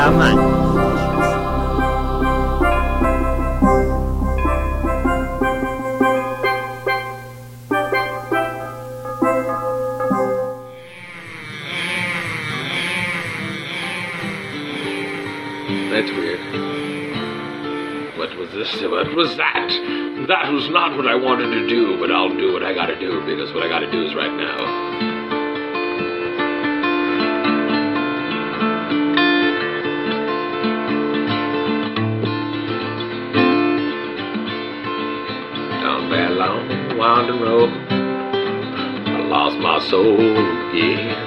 How much? That's weird. What was this? What was that? That was not what I wanted to do, but I'll do what I gotta do, because what I gotta do is right now. Down that long, winding road, I lost my soul again.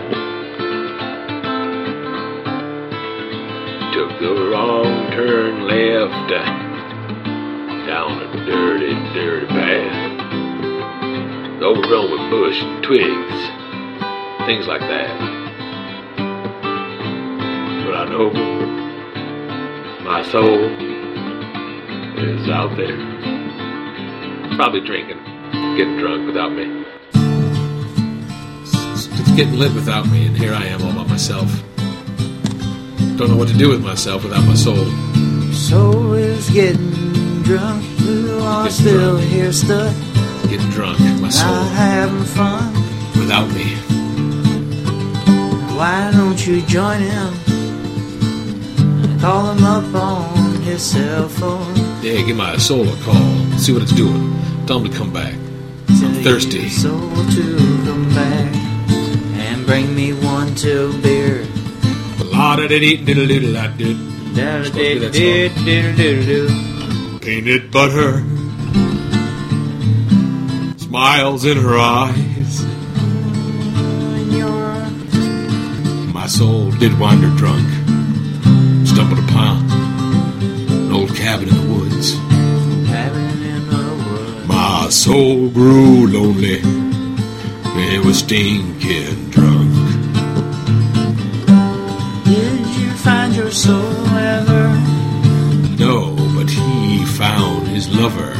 Took the wrong turn left down a dirty, dirty path, overgrown with bush and twigs, things like that. But I know my soul is out there, probably drinking, getting drunk without me. It's getting lit without me, and here I am all by myself. Don't know what to do with myself without my soul. Soul is getting drunk, we are still drunk. Here stuck. Getting drunk, my soul. Not having fun. Without me. Why don't you join him? Call him up on his cell phone. Yeah, give my soul a call. See what it's doing. Tell him to come back. I'm thirsty. Soul to come back and bring me 1 2 beer. Painted butter, smiles in her eyes. My soul did wander drunk, stumbled upon an old cabin in the woods. My soul grew lonely, it was stinking drunk. Find your soul ever? No, but he found his lover.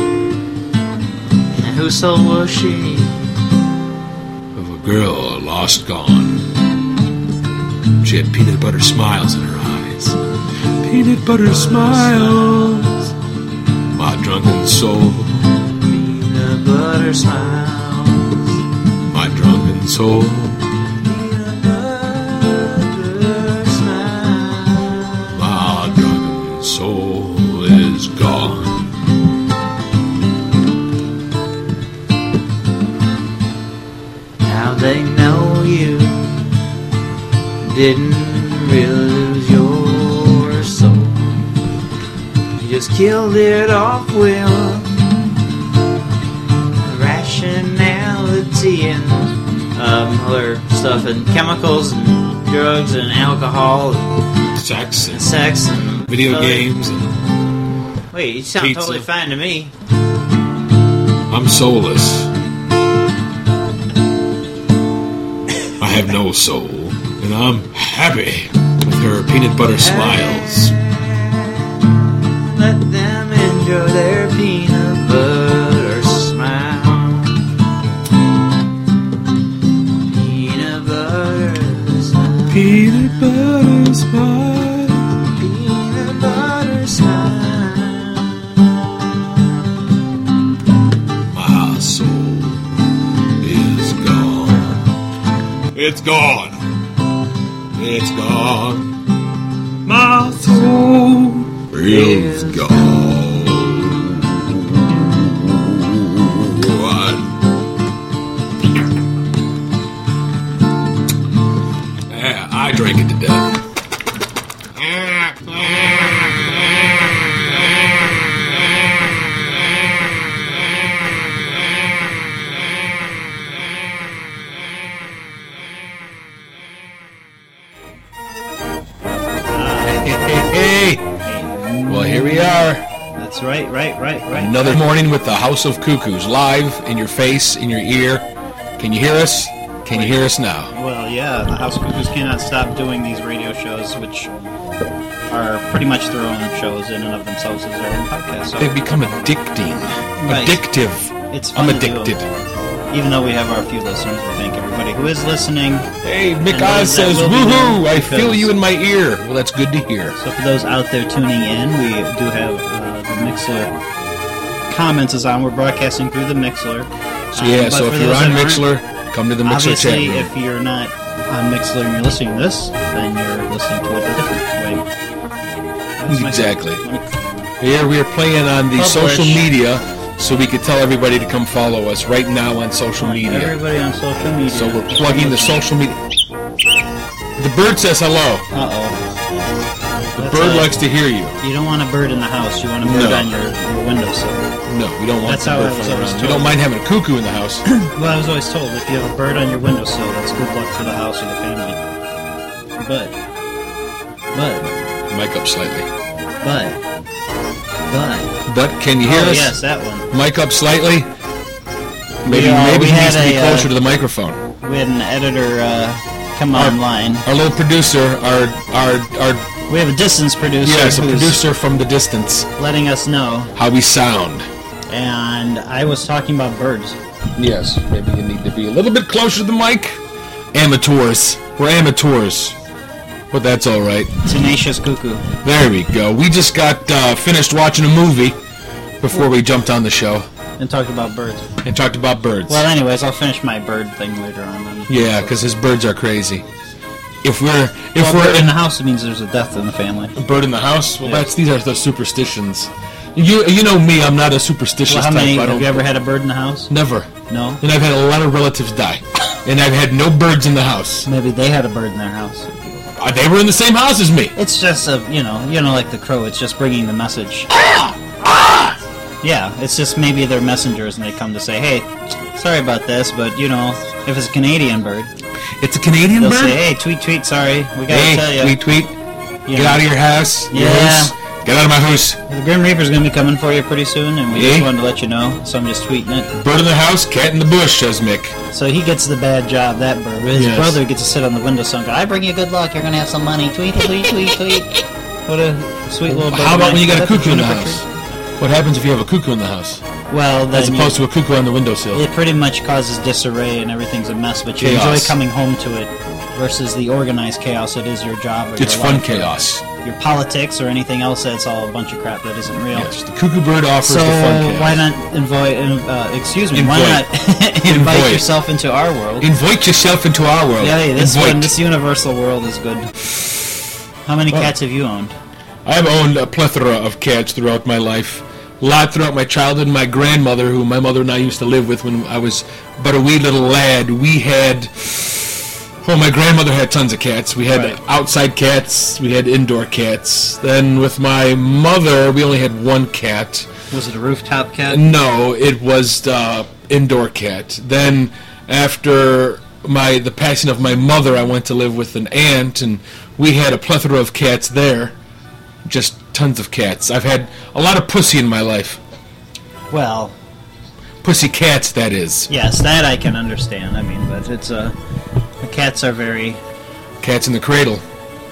And whose soul was she? Of a girl lost gone. She had peanut butter smiles in her eyes. Peanut butter smiles. My drunken soul. Peanut butter smiles. My drunken soul. Soul is gone. Now they know you didn't really lose your soul. You just killed it off with rationality and other stuff, and chemicals and drugs and alcohol and sex and video games and wait, you sound pizza. totally fine to me. I'm soulless. I have no soul, and I'm happy with her peanut butter smiles. Let them enjoy their peanut butter smile. Peanut butter smile. Peanut butter smile. It's gone. It's gone. My soul is gone. Yeah, I drank it to death. Well, here we are. That's right. Another morning with the House of Cuckoos, live in your face, in your ear. Can you hear us? Can you hear us now? Well, yeah, the House of Cuckoos cannot stop doing these radio shows, which are pretty much their own shows in and of themselves as their own podcast. So. They've become addicting. Right. Addictive. It's fun I'm addicted. even though we have our few listeners, we thank everybody who is listening. Hey, Mick And Oz those that says, will be woohoo, I because- feel you in my ear. Well, that's good to hear. So for those out there tuning in, we do have the Mixler comments is on. We're broadcasting through the Mixler. So yeah, But so for if you're those on that aren't, Mixler, come to the Mixler chat obviously, room. if you're not on Mixler and you're listening to this, then you're listening to it a different way. That's my- Exactly. Here we are playing on the Publish. social media, so we could tell everybody to come follow us right now on social media. Everybody on social media. So we're plugging the social media. The bird says hello. Uh-oh. The bird likes to hear you. You don't want a bird in the house. You want a bird No. on your windowsill. No, we don't want That's the how bird I was flying always around. We told. don't mind having a cuckoo in the house. Well, I was always told if you have a bird on your windowsill, that's good luck for the house or the family. But, Mic up slightly. but, But can you hear oh us? yes, that one. Mic up slightly. Maybe We he had needs to be a, closer to the microphone. We had an editor come online. Our little producer, our We have a distance producer yes, a who's producer from the distance. letting us know. How we sound. And I was talking about birds. Yes, maybe you need to be a little bit closer to the mic. Amateurs. We're amateurs. But that's all right. Tenacious Cuckoo. There we go. We just got finished watching a movie before we jumped on the show And talked about birds. and talked about birds. Well, anyways, I'll finish my bird thing later on. Then. Yeah, because his birds are crazy. If we're Well, bird in the house, it means there's a death in the family. a bird in the house, well, Yeah. these are the superstitions. You know me, I'm not a superstitious Well, how type. many? I Have don't you ever had a bird in the house? never. No. And I've had a lot of relatives die, and I've had no birds in the house. Maybe they had a bird in their house. They were in the same house as me. It's just like the crow. It's just bringing the message. Yeah, it's just maybe they're messengers and they come to say, hey, sorry about this, but if it's a Canadian bird, It's a Canadian they'll bird. say, hey, tweet, sorry, we gotta tell you. Tweet. You Get know, out of your house. Your Yeah. house. Get out of my house. The Grim Reaper's gonna be coming for you pretty soon, and we Yeah. just wanted to let you know, so I'm just tweeting it. Bird in the house, cat in the bush, says Mick. So he gets the bad job, that bird. But his Yes. brother gets to sit on the windowsill and go, I bring you good luck, you're gonna have some money. Tweet, tweet, tweet, tweet. What a sweet little bird. How about when you got a That's cuckoo in the juniper house? What happens if you have a cuckoo in the house? tree. Well, then As opposed to a cuckoo on the windowsill. it pretty much causes disarray and everything's a mess, but you Chaos. enjoy coming home to it versus the organized chaos it is your job or It's your fun life, or chaos. your politics or anything else that's all a bunch of crap that isn't real. Yes, the cuckoo bird offers So the fun chaos. why not invite? Why Invite. not invite Invite. yourself into our world? Invite yourself into our world. Yeah, hey, this Invite. one, this universal world is good. How many Well, cats have you owned? I've owned a plethora of cats throughout my life. A lot throughout my childhood. My grandmother, who my mother and I used to live with when I was but a wee little lad, we had... Well, my grandmother had tons of cats. We had Right. outside cats. We had indoor cats. Then with my mother, we only had one cat. Was it a rooftop cat? No, it was the indoor cat. Then after the passing of my mother, I went to live with an aunt, and we had a plethora of cats there. Just tons of cats. I've had a lot of pussy in my life. Well, Pussy cats, that is. yes, that I can understand. I mean, but it's the cats are very, Cats in the cradle.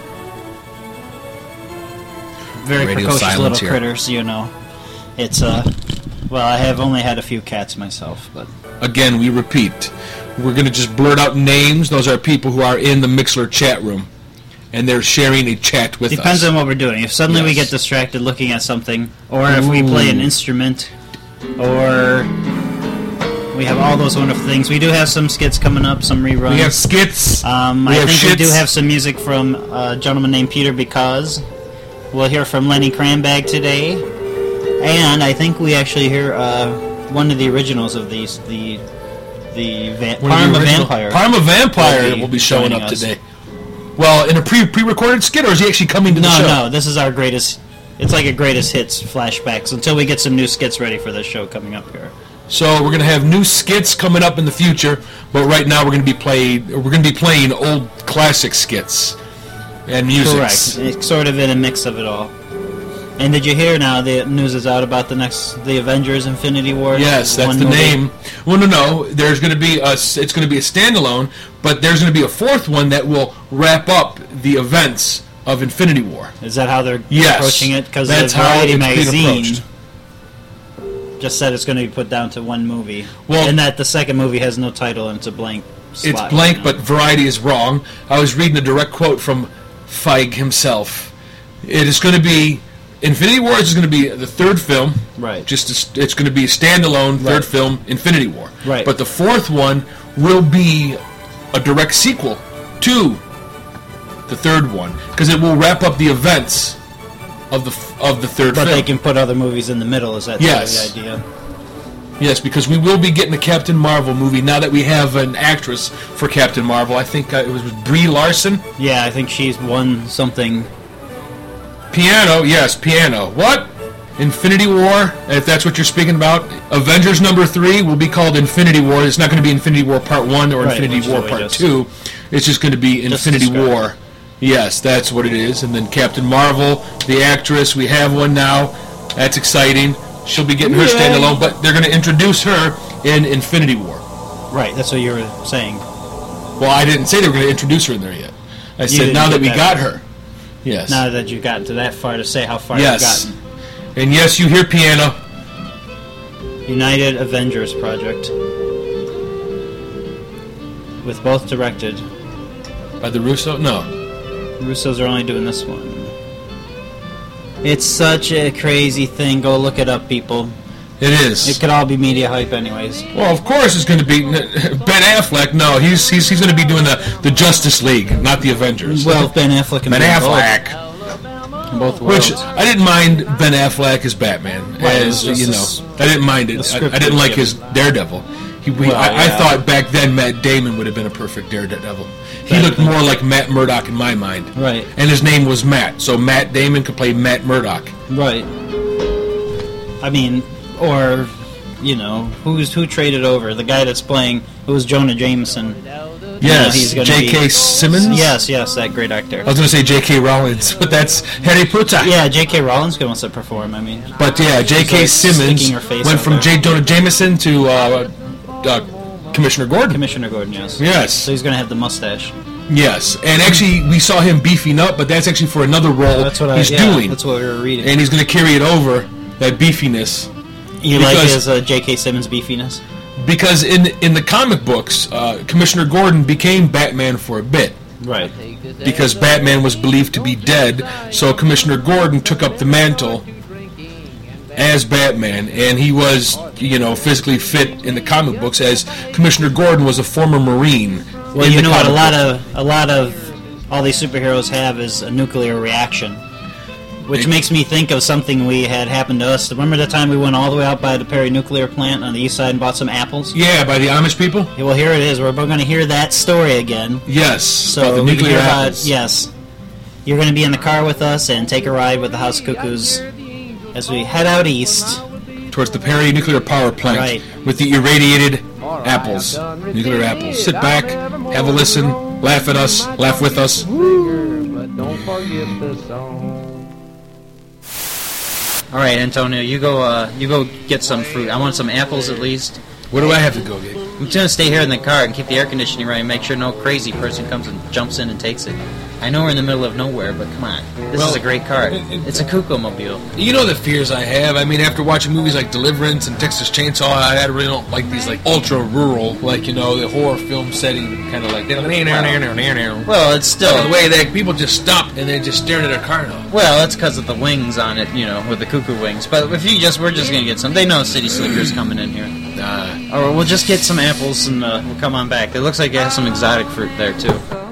very Radio precocious silence little here. critters. It's well, I have only had a few cats myself, but Again, we repeat. We're going to just blurt out names. Those are people who are in the Mixler chat room. And they're sharing a chat with depends us. on what we're doing. If suddenly we Yes. get distracted looking at something, or if we play an instrument, or we have all those wonderful things. We do have some skits coming up, some reruns. We have skits. we I have think we do shits. have some music from a gentleman named Peter Because. We'll hear from Lenny Cranbag today. And I think we actually hear one of the originals of these, the One of the Parma original- Vampire. Parma Vampire will be showing joining up us. today. Well, in a pre-recorded skit, or is he actually coming to the No, show? no, this is our greatest... It's like a greatest hits flashbacks until we get some new skits ready for this show coming up here. So we're going to have new skits coming up in the future, but right now we're going to be playing old classic skits and music. Correct. It's sort of in a mix of it all. And did you hear now the news is out about the Avengers Infinity War? Yes, that's One the movie. name. Well, no. There's going to be it's going to be a standalone, but there's going to be a fourth one that will wrap up the events of Infinity War. Is that how they're Yes, approaching it? Because that's the how Variety it's being magazine approached. just said it's going to be put down to one movie. Well, and that the second movie has no title and it's a blank slot. It's blank, but Variety is wrong. I was reading a direct quote from Feige himself. It is going to be... Infinity War is going to be the third film. Right. It's going to be a standalone third film, Infinity War. Right. But the fourth one will be a direct sequel to the third one, because it will wrap up the events of the third film. But they can put other movies in the middle. Is that Yes. the idea? Yes, because we will be getting a Captain Marvel movie now that we have an actress for Captain Marvel. I think it was Brie Larson. Yeah, I think she's won something. Piano, yes, Piano. What? Infinity War, if that's what you're speaking about. Avengers number 3 will be called Infinity War. It's not going to be Infinity War Part 1 or Right, Infinity which is War what we Part just- 2. It's just going to be Infinity described. War. Yes, that's what it is. And then Captain Marvel, the actress, we have one now. That's exciting. She'll be getting her Yay. standalone, but they're going to introduce her in Infinity War. Right, that's what you were saying. Well, I didn't say they were going to introduce her in there yet. I said didn't now that get we that got far. her. Yes. Now that you've gotten to that far to say how far Yes. you've gotten. And yes, you hear Piano. United Avengers Project. With both directed. By the Russo? No. Russos are only doing this one. It's such a crazy thing. Go look it up, people. It is. It could all be media hype anyways. Well, of course it's going to be Ben Affleck. No, he's going to be doing the Justice League, not the Avengers. Well, Ben Affleck and Ben Affleck. Both Which worlds. I didn't mind Ben Affleck as Batman. Right, As it was you just know, I didn't mind the it. script I didn't was like given. his Daredevil. Well, I yeah. thought back then Matt Damon would have been a perfect Daredevil. He Back looked then. more like Matt Murdock in my mind. Right. And his name was Matt, so Matt Damon could play Matt Murdock. Right. I mean, or, you know, who traded over? The guy that's playing, who was Jonah Jameson. Yes, he's gonna J.K. be- Simmons? Yes, that great actor. I was going to say J.K. Rowling, but that's Harry Potter. Yeah, J.K. Rowling's wants to perform, I mean. But yeah, J.K. like Simmons sticking her face went out from there. J. Jonah Jameson to Commissioner Gordon. Commissioner Gordon, yes. Yes. So he's going to have the mustache. Yes, and actually we saw him beefing up, but that's actually for another role That's what he's doing. That's what we were reading. And he's going to carry it over, that beefiness. You like because- his J.K. Simmons beefiness? Because in the comic books, Commissioner Gordon became Batman for a bit. Right. Because Batman was believed to be dead, so Commissioner Gordon took up the mantle as Batman, and he was, physically fit in the comic books, as Commissioner Gordon was a former Marine. Well, in you the know what comic a lot of all these superheroes have is a nuclear reaction, which Ex- makes me think of something we had happened to us. Remember the time we went all the way out by the Perry nuclear plant on the east side and bought some apples? Yeah, by the Amish people? Yeah, well, here it is. We're going to hear that story again. Yes, about So the we can nuclear hear about, apples. yes, you're going to be in the car with us and take a ride with the House Cuckoos as we head out east. Towards the Perry nuclear power plant Right. with the irradiated apples, nuclear apples. Sit back, have a listen, laugh at us, laugh with us. But don't forget the song. All right, Antonio, you go get some fruit. I want some apples at least. Where do I have to go, Gabe? I'm just gonna stay here in the car and keep the air conditioning running. Make sure no crazy person comes and jumps in and takes it. I know we're in the middle of nowhere, but come on, this Well, is a great car. it- It's a Cuckoo-mobile. You know the fears I have. I mean, after watching movies like Deliverance and Texas Chainsaw, I really don't like these like ultra rural, the horror film setting, kind of like. Well, it's still The way that people just stop and they're just staring at their car now. well, it's because of the wings on it, with the cuckoo wings. But if we're just gonna get some. They know City Slickers coming in here. Or we'll just get some apples and we'll come on back. It looks like it has some exotic fruit there too.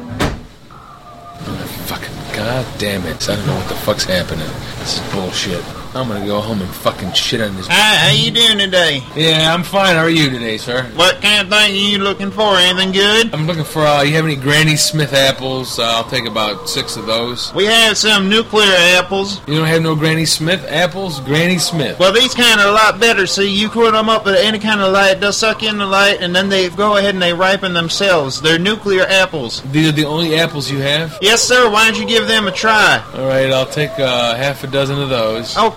Fucking god damn it! I don't know what the fuck's happening. This is bullshit. I'm gonna go home and fucking shit on this. Hi, how you doing today? Yeah, I'm fine. How are you today, sir? What kind of thing are you looking for? Anything good? I'm looking for. You have any Granny Smith apples? I'll take about 6 of those. We have some nuclear apples. You don't have no Granny Smith apples? Granny Smith. Well, these kind of a lot better. See, you put them up at any kind of light, they'll suck in the light, and then they go ahead and they ripen themselves. They're nuclear apples. These are the only apples you have? Yes, sir. Why don't you give them a try? All right, I'll take half a dozen of those. Okay.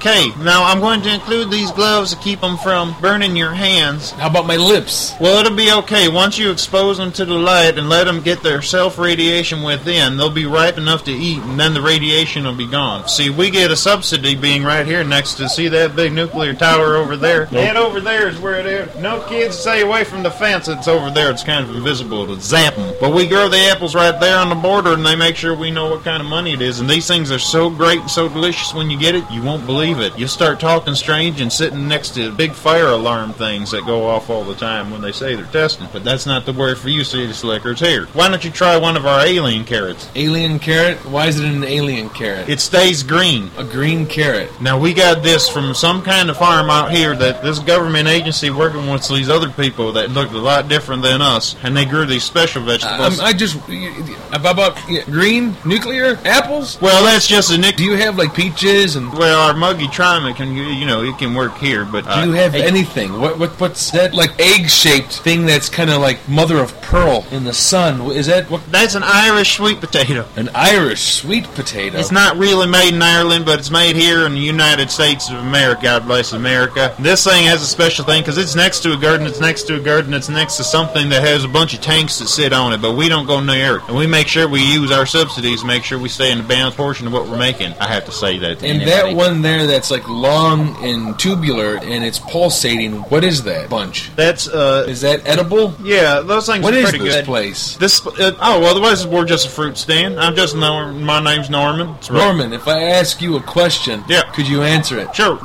okay. Now, I'm going to include these gloves to keep them from burning your hands. How about my lips? Well, it'll be okay. Once you expose them to the light and let them get their self-radiation within, they'll be ripe enough to eat, and then the radiation will be gone. See, we get a subsidy being right here next to, see that big nuclear tower over there? That over there is where it is. No kids, stay away from the fence. It's over there. It's kind of invisible to zap them. But we grow the apples right there on the border, and they make sure we know what kind of money it is. And these things are so great and so delicious when you get it, you won't believe it. You'll start talking strange and sitting next to big fire alarm things that go off all the time when they say they're testing. But that's not the word for you, City Slickers. Here, why don't you try one of our alien carrots? Alien carrot? Why is it an alien carrot? It stays green. A green carrot. Now, we got this from some kind of farm out here that this government agency working with these other people that looked a lot different than us, and they grew these special vegetables. About green nuclear apples? Well, that's just a nick. Do you have like peaches and? Well, our muggy Tryma can, it can work here, but Do you have anything? What's that like egg-shaped thing that's kind of like mother of pearl in the sun? Is that what? That's an Irish sweet potato. An Irish sweet potato. It's not really made in Ireland, but it's made here in the United States of America. God bless America. This thing has a special thing because it's next to a garden. It's next to a garden. It's next to something that has a bunch of tanks that sit on it, but we don't go near it. And we make sure we use our subsidies, make sure we stay in the balanced portion of what we're making. I have to say that. And that one there that's like long and tubular and it's pulsating, what is that bunch? That's, is that edible? Yeah, those things What are is pretty this good. place? We're just a fruit stand. I'm just my name's Norman. It's right. Norman, if I ask you a question, could you answer it? Sure.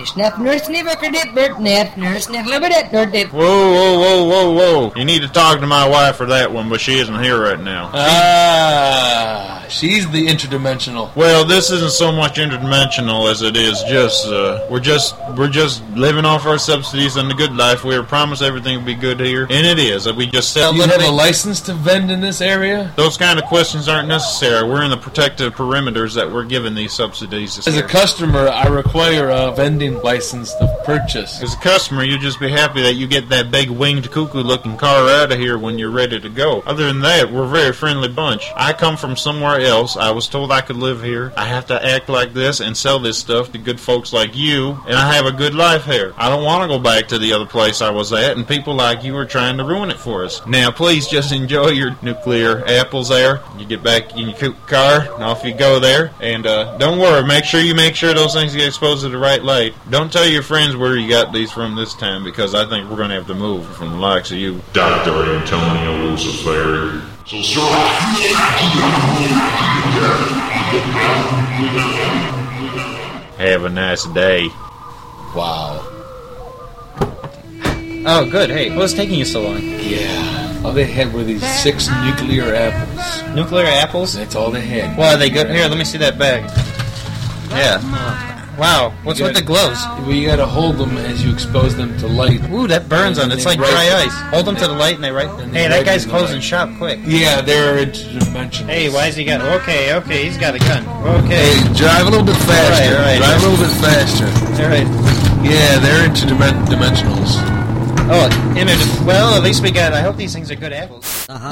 Whoa. You need to talk to my wife for that one, but she isn't here right now. She's the interdimensional. Well, this isn't so much interdimensional as it is just, we're just living off our subsidies and the good life. We were promised everything would be good here, and it is. We just sell. Do you have a license to vend in this area? Those kind of questions aren't necessary. We're in the protective perimeters that we're given these subsidies. As a customer, I require a vending license to purchase. As a customer, you'll just be happy that you get that big winged cuckoo-looking car out of here when you're ready to go. Other than that, we're a very friendly bunch. I come from somewhere else. I was told I could live here. I have to act like this and sell this stuff to good folks like you, and I have a good life here. I don't want to go back to the other place I was at, and people like you are trying to ruin it for us. Now, please just enjoy your nuclear apples there. You get back in your car, and off you go there. And don't worry, make sure those things get exposed to the right light. Don't tell your friends where you got these from this time, because I think we're going to have to move from the likes of you. Dr. Antonio Lucifer. Have a nice day. Wow. Oh, good. Hey, what's taking you so long? Yeah. All they had were these 6 nuclear apples. Nuclear apples? That's all they had. Well, are they good? Here, let me see that bag. Yeah. Wow. What's with the gloves? Well, you gotta hold them as you expose them to light. Ooh, that burns on it. It's like dry ice. Hold them to the light and they Hey, that guy's closing shop quick. Yeah, they're interdimensional. Hey, why has he got... Okay, he's got a gun. Okay. Hey, drive a little bit faster. All right. Drive a little bit faster. All right. Yeah, they're interdimensionals. Oh, well, at least we got... I hope these things are good apples.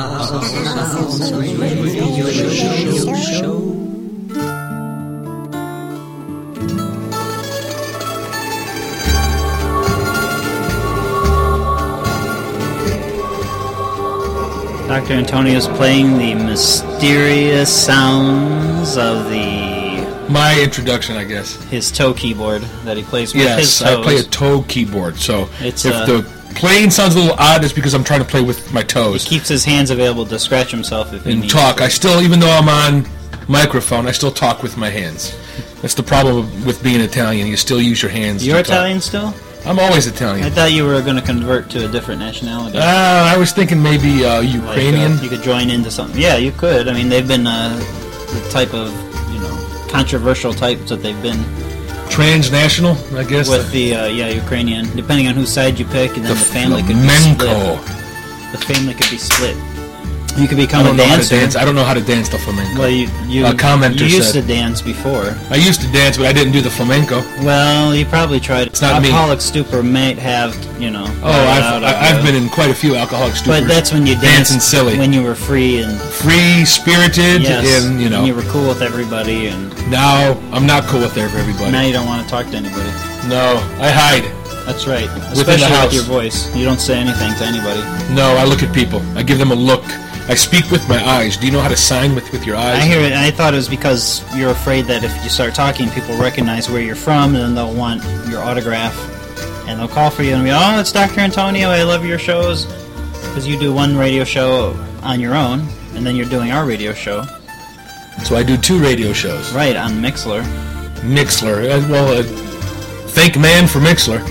Dr. Antonio's playing the mysterious sounds of my introduction, I guess. His toe keyboard that he plays with his toes. I play a toe keyboard, so if the playing sounds a little odd, it's because I'm trying to play with my toes. He keeps his hands available to scratch himself if he needs talk. to. I still, even though I'm on microphone, I still talk with my hands. That's the problem with being Italian. You still use your hands. You're Italian still? I'm always Italian. I thought you were going to convert to a different nationality. I was thinking maybe Ukrainian. Like, you could join into something. Yeah, you could. I mean, they've been the type of, controversial types that they've been. Transnational, I guess. With the Ukrainian, depending on whose side you pick, and then the family could be split. The family could be split. You could I become a don't know how to dancer. dance. I don't know how to dance the flamenco. Well, you A commenter you used said- to dance before. I used to dance, but I didn't do the flamenco. Well, you probably tried. It's not me. Alcoholic stupor might have, Oh, I've been in quite a few alcoholic stupors. But that's when you dancing danced silly, when you were free and free spirited, yes, and and you were cool with everybody, and now I'm not cool with everybody. now you don't want to talk to anybody. No, I hide. That's right, the especially house. with your voice. You don't say anything to anybody. No, I look at people. I give them a look. I speak with my eyes. Do you know how to sign with your eyes? I hear it, and I thought it was because you're afraid that if you start talking, people recognize where you're from, and then they'll want your autograph, and they'll call for you and be, oh, it's Dr. Antonio, I love your shows, because you do one radio show on your own, and then you're doing our radio show. So I do 2 radio shows. Right, on Mixler. Mixler. Thank man for Mixler.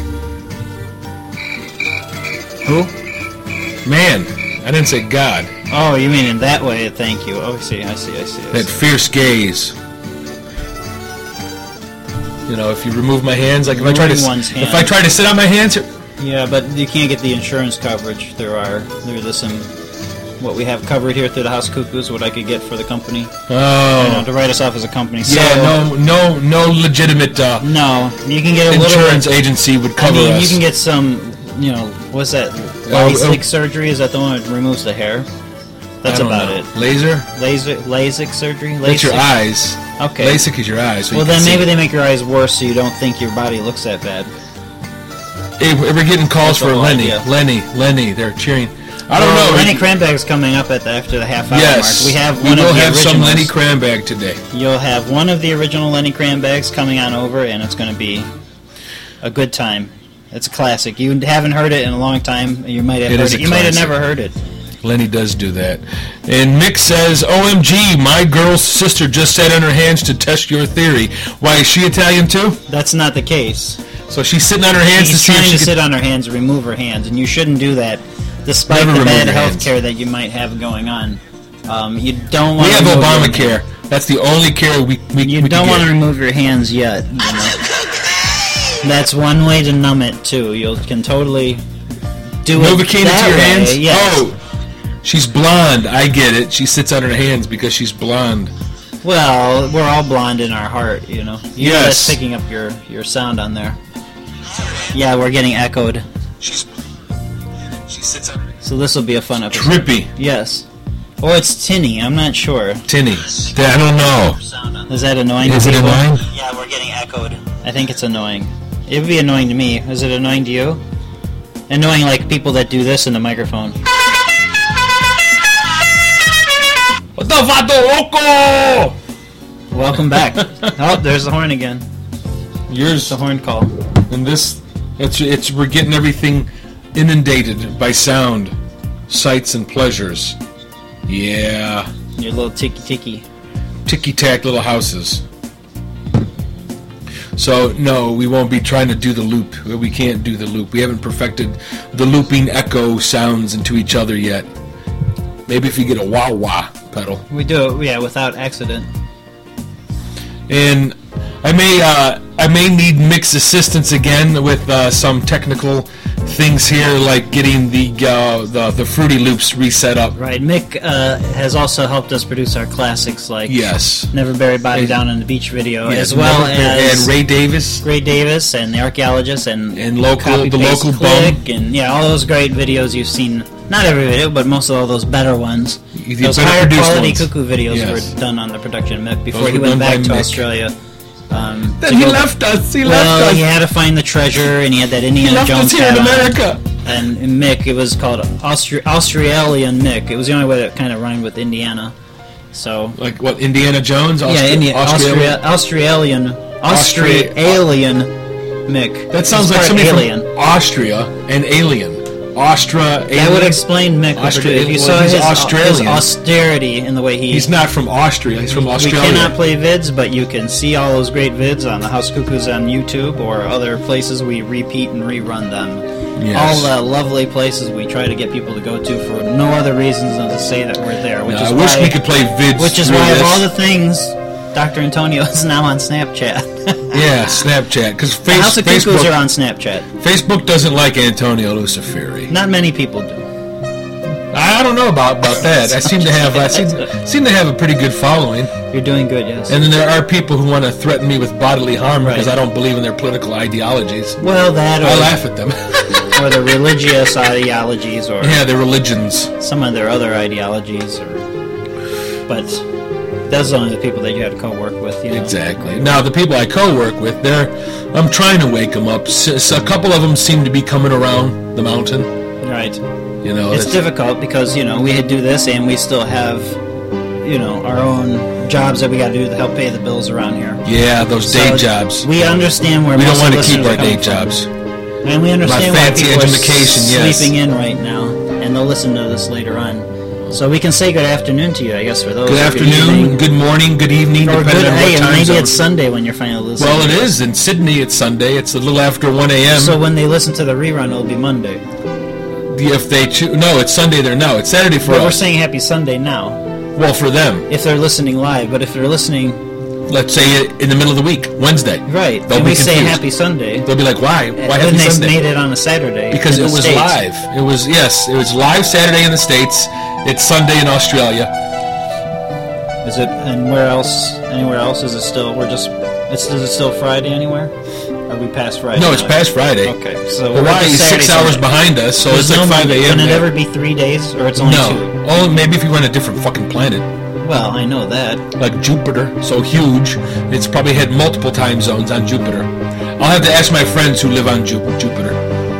Who? Man. I didn't say God. Oh, you mean in that way, thank you. Oh, I see. That fierce gaze. If you remove my hands, like if I try to sit on my hands, Yeah, but you can't get the insurance coverage what we have covered here through the House Cuckoos, what I could get for the company. oh, To write us off as a company. So, yeah, no legitimate No, you can get a insurance little. agency would cover us. You can get some. What's that? LASIK surgery? Is that the one that removes the hair? That's I don't about know. it. LASIK surgery. That's your eyes. Okay. LASIK is your eyes. So Well, you can then see. maybe they make your eyes worse, so you don't think your body looks that bad. Hey, we're getting calls That's the for whole Lenny. idea. Lenny. They're cheering. I don't know. Lenny Cranbag's coming up after the half hour Yes. mark. We have we one will of the have originals. some Lenny Cranbag today. You'll have one of the original Lenny Cranbags coming on over, and it's going to be a good time. It's a classic. You haven't heard it in a long time. You might have It heard is it. a You might have classic. never heard it. Lenny does do that. And Mick says, OMG, my girl's sister just sat on her hands to test your theory. Why, is she Italian too? That's not the case. So she's sitting on her hands She's to see if trying she to can... sit on her hands and remove her hands, and you shouldn't do that, despite Never the remove bad your health hands. care that you might have going on. You don't want We to have remove your Obamacare. That's the only care we You we don't can want to get. remove your hands yet. That's one way to numb it too. You can totally do it Novocaine that into your way, hands? Yes. Oh, she's blonde. I get it. She sits on her hands because she's blonde. Well, we're all blonde in our heart, you know. You know Yes. that's picking up your sound on there. Yeah, we're getting echoed. She sits on her So this will be a fun episode. Trippy. Yes. Or it's tinny. I'm not sure. Tinny. I don't know. Is that annoying? Is to it people? annoying? Yeah, we're getting echoed. I think it's annoying. It would be annoying to me. Is it annoying to you? Annoying like people that do this in the microphone. What the vato loco? Welcome back. Oh, there's the horn again. Yours The horn call. and this. It's we're getting everything inundated by sound, sights, and pleasures. Yeah, Your little ticky. ticky-tack little houses. So no, we won't be trying to do the loop. We can't do the loop. We haven't perfected the looping echo sounds into each other yet. Maybe if you get a wah-wah pedal. We do it, yeah, without accident. And I may need Mick's assistance again with some technical things here, like getting the Fruity Loops reset up. Right. Mick has also helped us produce our classics like Yes. Never Buried Body Down on the Beach video, Yes, as well and as Ray Davis Ray Davis and the Archaeologist and and the Copy Paste local Click bum. and yeah, all those great videos you've seen. Not every video, but most of all those better ones. The Those better higher produced quality ones. cuckoo videos Yes. were done on the production of Mick before Those he were went done by back to Mick. Australia. Then he left us. He Well, left he us. had to find the treasure, and he had that He Indiana left Jones us here in hat on. America. And Mick, it was called Australian Mick. It was the only way that kind of rhymed with Indiana. So Like what? Indiana Jones? Australian Mick. That sounds He's like part somebody alien. from Austria and Alien. Austria. That would explain Mick. Australia- If you well, saw he's his Australian. austerity in the way He's not from Austria. He's from We Australia. cannot play vids, but you can see all those great vids on the House Cuckoos on YouTube or other places we repeat and rerun them. Yes. All the lovely places we try to get people to go to for no other reasons than to say that we're there. Which No, is I wish why, we could play vids. Which is through why of this. all the things, Dr. Antonio is now on Snapchat. Yeah, Snapchat. Because The House of Cuckoos are on Snapchat. Facebook doesn't like Antonio Luciferi. Not many people do. I I don't know about that. I seem to have a pretty good following. You're doing good, yes. And then there are people who want to threaten me with bodily harm because Right. I don't believe in their political ideologies. Well, that I laugh at them. or the religious ideologies, or Yeah, their religions. some of their other ideologies, but those are only the people that you have to co-work with. You know? Exactly. Now, the people I co-work with, I'm trying to wake them up. A couple of them seem to be coming around the mountain. Right. You know, It's that's- difficult because, we do this and we still have, our own jobs that we got to do to help pay the bills around here. Yeah, those day So jobs. We understand where We most don't of want the to keep listeners our are day coming from. jobs. And we understand why fancy people education, are yes. sleeping in right now, and they'll listen to this later on. So we can say good afternoon to you, I guess, for those. Good or afternoon, evening. good morning, good evening, Or depending good, on hey, what and time maybe zone. it's Sunday when you're finally listening. Well, it to this. is. In Sydney, it's Sunday. It's a little after 1 a.m. So when they listen to the rerun, it'll be Monday. If they no, it's Sunday there now. It's Saturday for But we're us. saying happy Sunday now, Well, for them. if they're listening live. But if they're listening, Let's say it in the middle of the week, Wednesday. right, They'll and be we say confused. happy Sunday, They'll be like, why? Why when happy they Sunday? made it on a Saturday. Because in it the was States. live. It was live Saturday in the States. It's Sunday in Australia. Is it? And where else? Anywhere else? Is it still? Is it still Friday anywhere? Are we past Friday? No, it's past Friday. Okay, so Hawaii we're is just 6 Saturday, hours Sunday. behind us, so There's it's like no 5 Monday. a.m. Can it there. ever be 3 days, or it's only No. two? Oh, maybe if you went a different fucking planet, Well, I know that. like Jupiter, so huge, it's probably had multiple time zones on Jupiter. I'll have to ask my friends who live on Jupiter.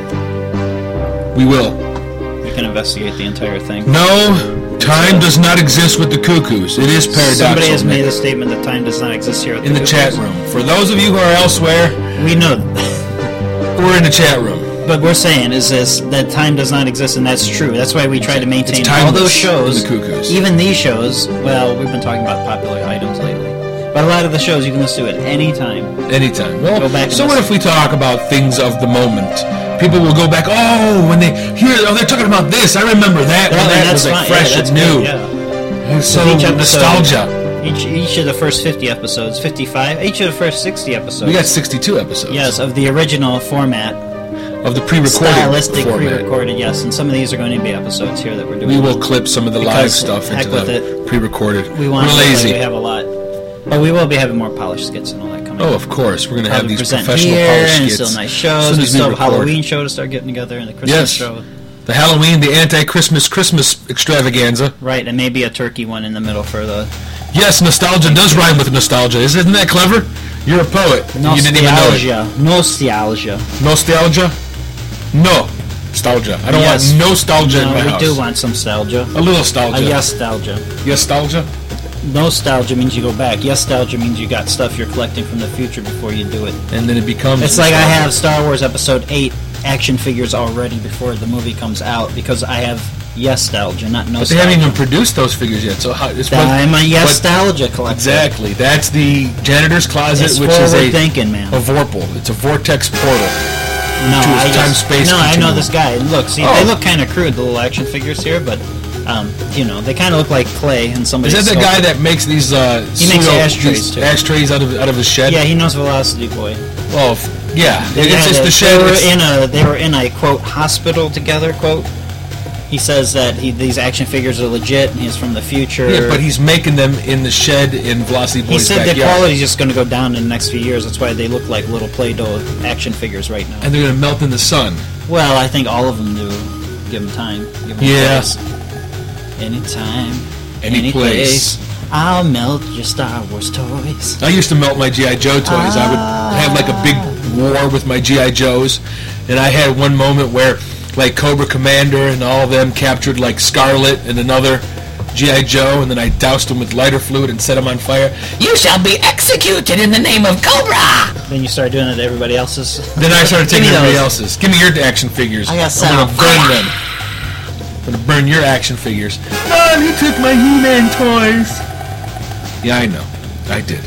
We will. We can investigate the entire thing. No, time does not exist with the cuckoos. It is paradoxical. Somebody has Nick. made a statement that time does not exist here at in the chat room. For those of you who are elsewhere, We know, we're in the chat room. but we're saying is this that time does not exist, and that's true. That's why we try to maintain It's all timeless those shows. in the Cuckoos. Even these shows. Well, we've been talking about popular items lately, but a lot of the shows you can listen to at any time. Anytime. Well, Go back and so what listen. if we talk about things of the moment? People will go back, when they hear, they're talking about this. I remember that when Well, that that's was like fine. fresh Yeah, that's and new. good, yeah. It's so Each episode- nostalgia. Each of the first 50 episodes, 55, each of the first 60 episodes. We got 62 episodes. Yes, of the original format, Of the pre-recorded stylistic format. pre-recorded. Yes, and some of these are going to be episodes here that we're doing. We will clip some of the live Because stuff heck into with the it. pre-recorded. We want We're to look like lazy. we have a lot, but we will be having more polished skits and all that coming. Oh, up. of course. We're going to How have we these present professional here, polished and skits. still nice as shows. soon We as still have record. Halloween show to start getting together, and the Christmas Yes. show. The Halloween, the anti-Christmas Christmas extravaganza. Right, and maybe a turkey one in the middle for the Yes, nostalgia does rhyme with nostalgia. Isn't that clever? You're a poet. You didn't even know it. Nostalgia. Nostalgia? No. Nostalgia. I don't Yes. want nostalgia in No, my we house. do want some nostalgia. A little nostalgia. Nostalgia. Nostalgia? Nostalgia means you go back. Nostalgia means you got stuff you're collecting from the future before you do it. And then it becomes... It's like I nostalgia. have Star Wars Episode 8 action figures already before the movie comes out because I have nostalgia, not But they nostalgia. haven't even produced those figures yet, so how... It's I'm a but- nostalgia collector. Exactly. That's the janitor's closet, It's which is forward a thinking, man. vorpal. It's a vortex portal. No, to his I just- time-space No, I know continuum. this guy. Look, see, Oh. they look kind of crude, the little action figures here, but they kind of look like clay and somebody. Is that the guy that makes these He makes ashtrays, these too. ashtrays out of his shed? Yeah, he knows Velocity Boy. Well, yeah. They It's had just a- the shed. They were in a quote hospital together quote. He says that these action figures are legit and he's from the future. Yeah, but he's making them in the shed in Velocity he Boy's said the backyard. quality's just going to go down in the next few years. That's why they look like little Play-Doh action figures right now. And they're going to melt in the sun. Well, I think all of them do. Give them time. Give them Yeah. place. Anytime. Any place. I'll melt your Star Wars toys. I used to melt my G.I. Joe toys. I would have like a big war with my G.I. Joes. And I had one moment where like Cobra Commander and all of them captured like Scarlet and another G.I. Joe, and then I doused them with lighter fluid and set them on fire. You shall be executed in the name of Cobra! Then you start doing it to everybody else's. Then I started Give taking me everybody those. else's. Give me your action figures. I got I'm gonna some. burn them. I'm gonna burn your action figures. Mom, he took my He-Man toys. Yeah, I know. I did.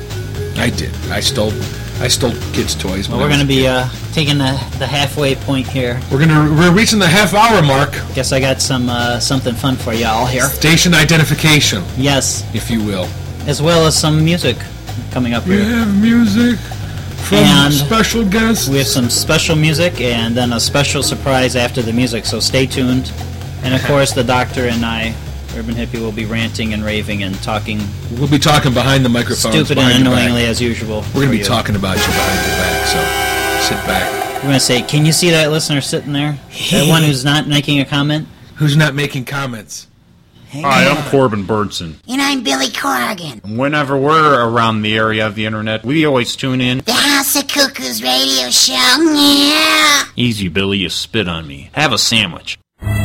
I stole kids' toys. Well, when we're I going to was a be taking the halfway point here. kid. We're reaching the half-hour mark. Guess I got something fun for y'all here. Station identification, Yes, if you will. as well as some music coming up We here. have music from And special guests. We have some special music and then a special surprise after the music, so stay tuned. And of course, the doctor and I, Urban Hippie, will be ranting and raving and talking We'll be talking behind the microphones. stupid behind and your back. annoyingly as usual. We're going for to be you. talking about you behind your back, so sit back. We're going to say, can you see that listener sitting there? That one who's not making a comment? Who's not making comments? Hi, I'm Corbin Birdson. And I'm Billy Corrigan. Whenever we're around the area of the internet, we always tune in. The House of Cuckoos radio show, yeah. Easy, Billy, you spit on me. Have a sandwich.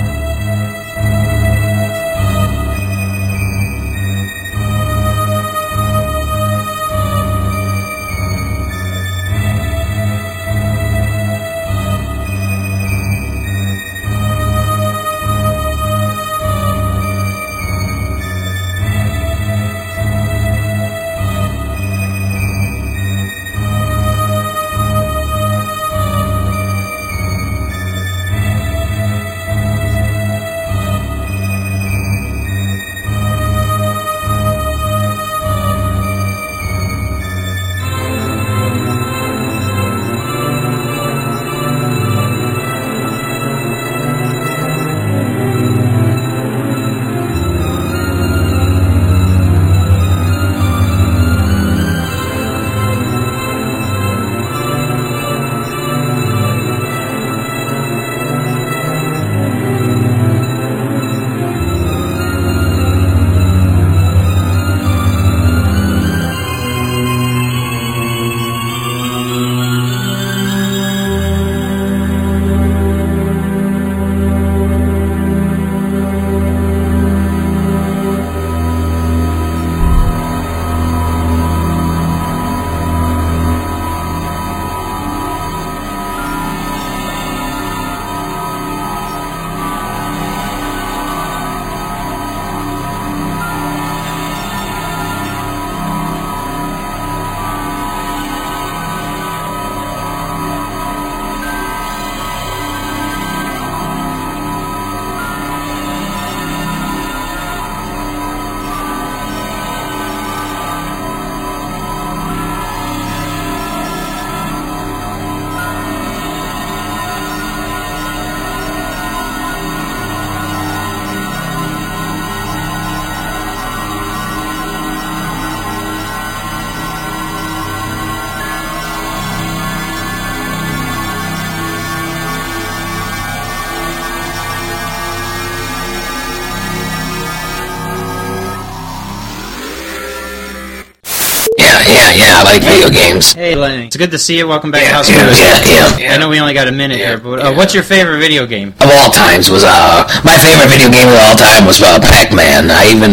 Yeah, I like video games. Hey, Lenny. It's good to see you. Welcome back to Yeah, House yeah, Moves. yeah. I know we only got a minute here, but what's your favorite video game? Of all times was my favorite video game of all time was Pac-Man. I even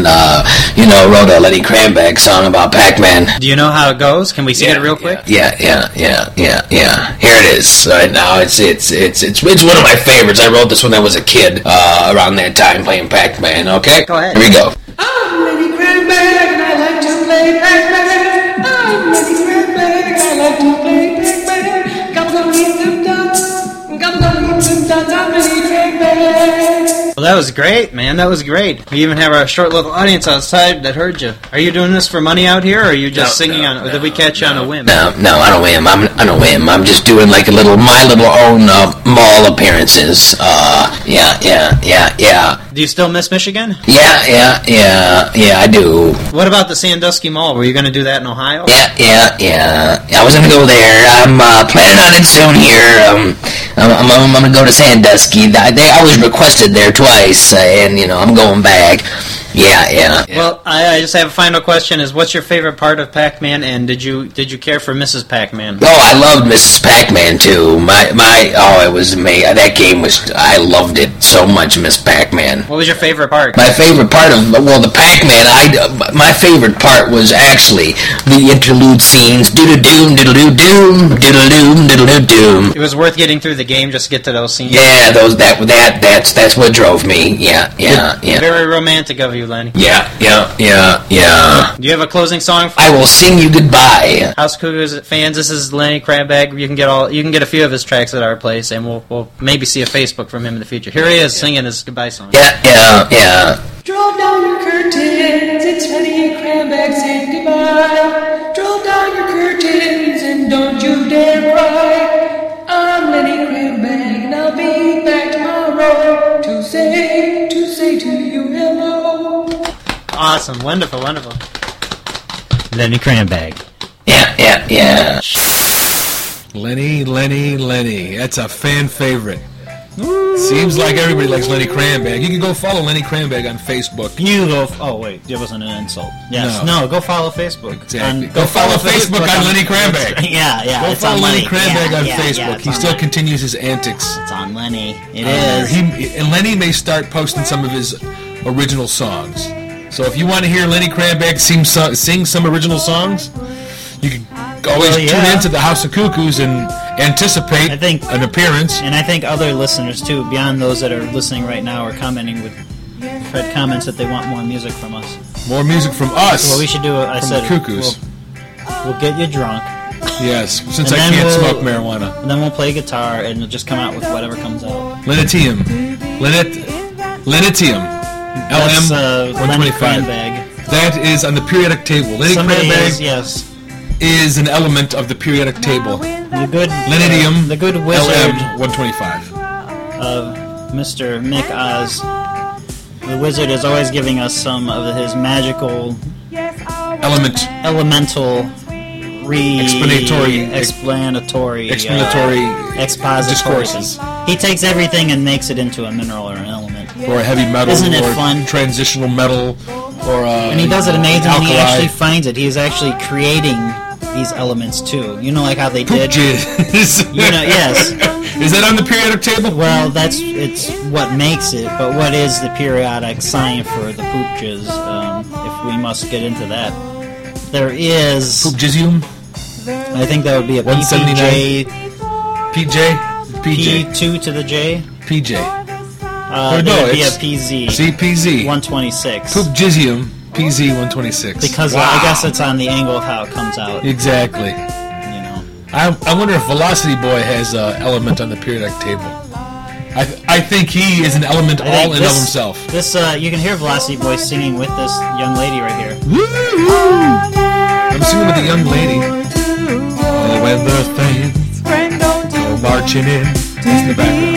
wrote a Lenny Kravitz song about Pac-Man. Do you know how it goes? Can we see it real quick? Yeah. Here it is. Right now, it's one of my favorites. I wrote this when I was a kid, around that time playing Pac-Man. Okay, go ahead. Here we go. I'm Lenny Kravitz and I like to play Pac-Man. I'm Lenny Kravitz, I like to play Pac-Man. Gobble eat them dots, gobble eat them dots. I'm Lenny Kravitz. Well, that was great, man. That was great. We even have our short little audience outside that heard you. Are you doing this for money out here, or are you just singing on? Or did we catch you on a whim? No, I don't whim. I don't whim. I'm just doing like my little own mall appearances. Yeah. Do you still miss Michigan? Yeah, I do. What about the Sandusky Mall? Were you going to do that in Ohio? Yeah. I was gonna go there. I'm planning on it soon here. I'm gonna go to Sandusky. I was requested there twice, and I'm going back. Yeah. Well, I just have a final question: is what's your favorite part of Pac-Man, and did you care for Mrs. Pac-Man? Oh, I loved Mrs. Pac-Man too. It was amazing. That game I loved it so much, Miss Pac-Man. What was your favorite part? My favorite part of the Pac-Man. My favorite part was actually the interlude scenes. Doodle-doom, doodle-doo-doom, doodle-doom, doodle-doo-doom. It was worth getting through the game just to get to those scenes. Yeah, that's what drove me. Yeah. Very romantic of you, Lenny. Yeah. Do you have a closing song? I will sing you goodbye. House Cougars fans, this is Lenny Crabag. You can get a few of his tracks at our place, and we'll maybe see a Facebook from him in the future. Here he is singing his goodbye song. Yeah. Draw down your curtains, it's Lenny Kravitz saying goodbye. Draw down your curtains and don't you dare cry. I'm Lenny Kravitz and I'll be back tomorrow to say Awesome. Wonderful. Lenny Cranbag. Yeah. Lenny. That's a fan favorite. Seems like everybody likes Lenny Cranbag. You can go follow Lenny Cranbag on Facebook. You go. Oh wait, that wasn't an insult. Yes. No. Go follow Facebook. Exactly. Go follow Facebook on Lenny Cranbag. Yeah. Go follow Lenny Cranbag on yeah, Facebook. He still continues his antics. It's on Lenny. It is. And Lenny may start posting some of his original songs. So if you want to hear Lenny Cranbag sing some original songs, you can always tune into the House of Cuckoos and anticipate an appearance. And I think other listeners too, beyond those that are listening right now or commenting, we've had comments that they want more music from us. More music from us. So what we should do, I said, the Cuckoos. We'll get you drunk. Yes, since I can't smoke marijuana. And then we'll play guitar and we'll just come out with whatever comes out. Lenitium. LM 125. That is on the periodic table. Lenny Cranbag is an element of the periodic table. The good Lenitium, the good wizard LM 125 of Mr. Mick Oz. The wizard is always giving us some of his magical elemental explanatory discourses. He takes everything and makes it into a mineral or an element. Or a heavy metal. Isn't it or fun? Transitional metal. Or and he does it amazingly. He actually finds it. He is actually creating these elements too. You know, like how they did. Jizz. Yes. Is that on the periodic table? Well, it's what makes it. But what is the periodic sign for the poop jizz? If we must get into that, there is poop jizzium. I think that would be a PJ. P2 to the J. PJ. No, it'd be a PZ. CPZ. 126. Poop jizzium. PZ 126. Because I guess it's on the angle of how it comes out. Exactly. You know. I wonder if Velocity Boy has an element on the periodic table. I think he is an element all in of himself. This you can hear Velocity Boy singing with this young lady right here. I'm singing with the young lady. Oh, when the fans go marching in. That's the background.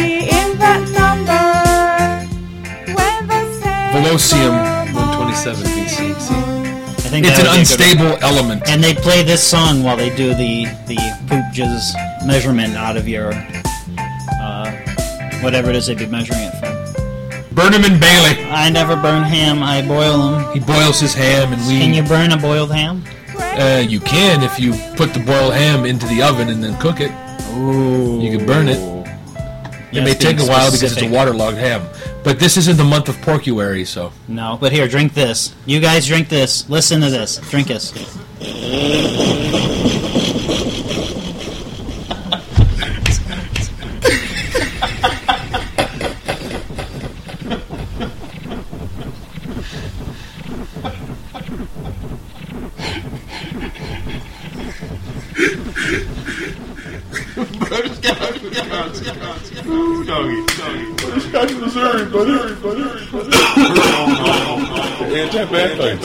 Velocium 127 BC. I think it's an unstable element. And they play this song while they do the poop jizz measurement out of your whatever it is they'd be measuring it from. Burnham and Bailey. I never burn ham. I boil them. He boils his ham, and we. Can you burn a boiled ham? You can if you put the boiled ham into the oven and then cook it. Ooh. You can burn it. It may take a while because it's a waterlogged ham. But this isn't the month of Porcuary, so. No, but here, drink this. You guys drink this. Listen to this. Drink this. Ooh, doggy. Got to Missouri, buddy. Anti-bad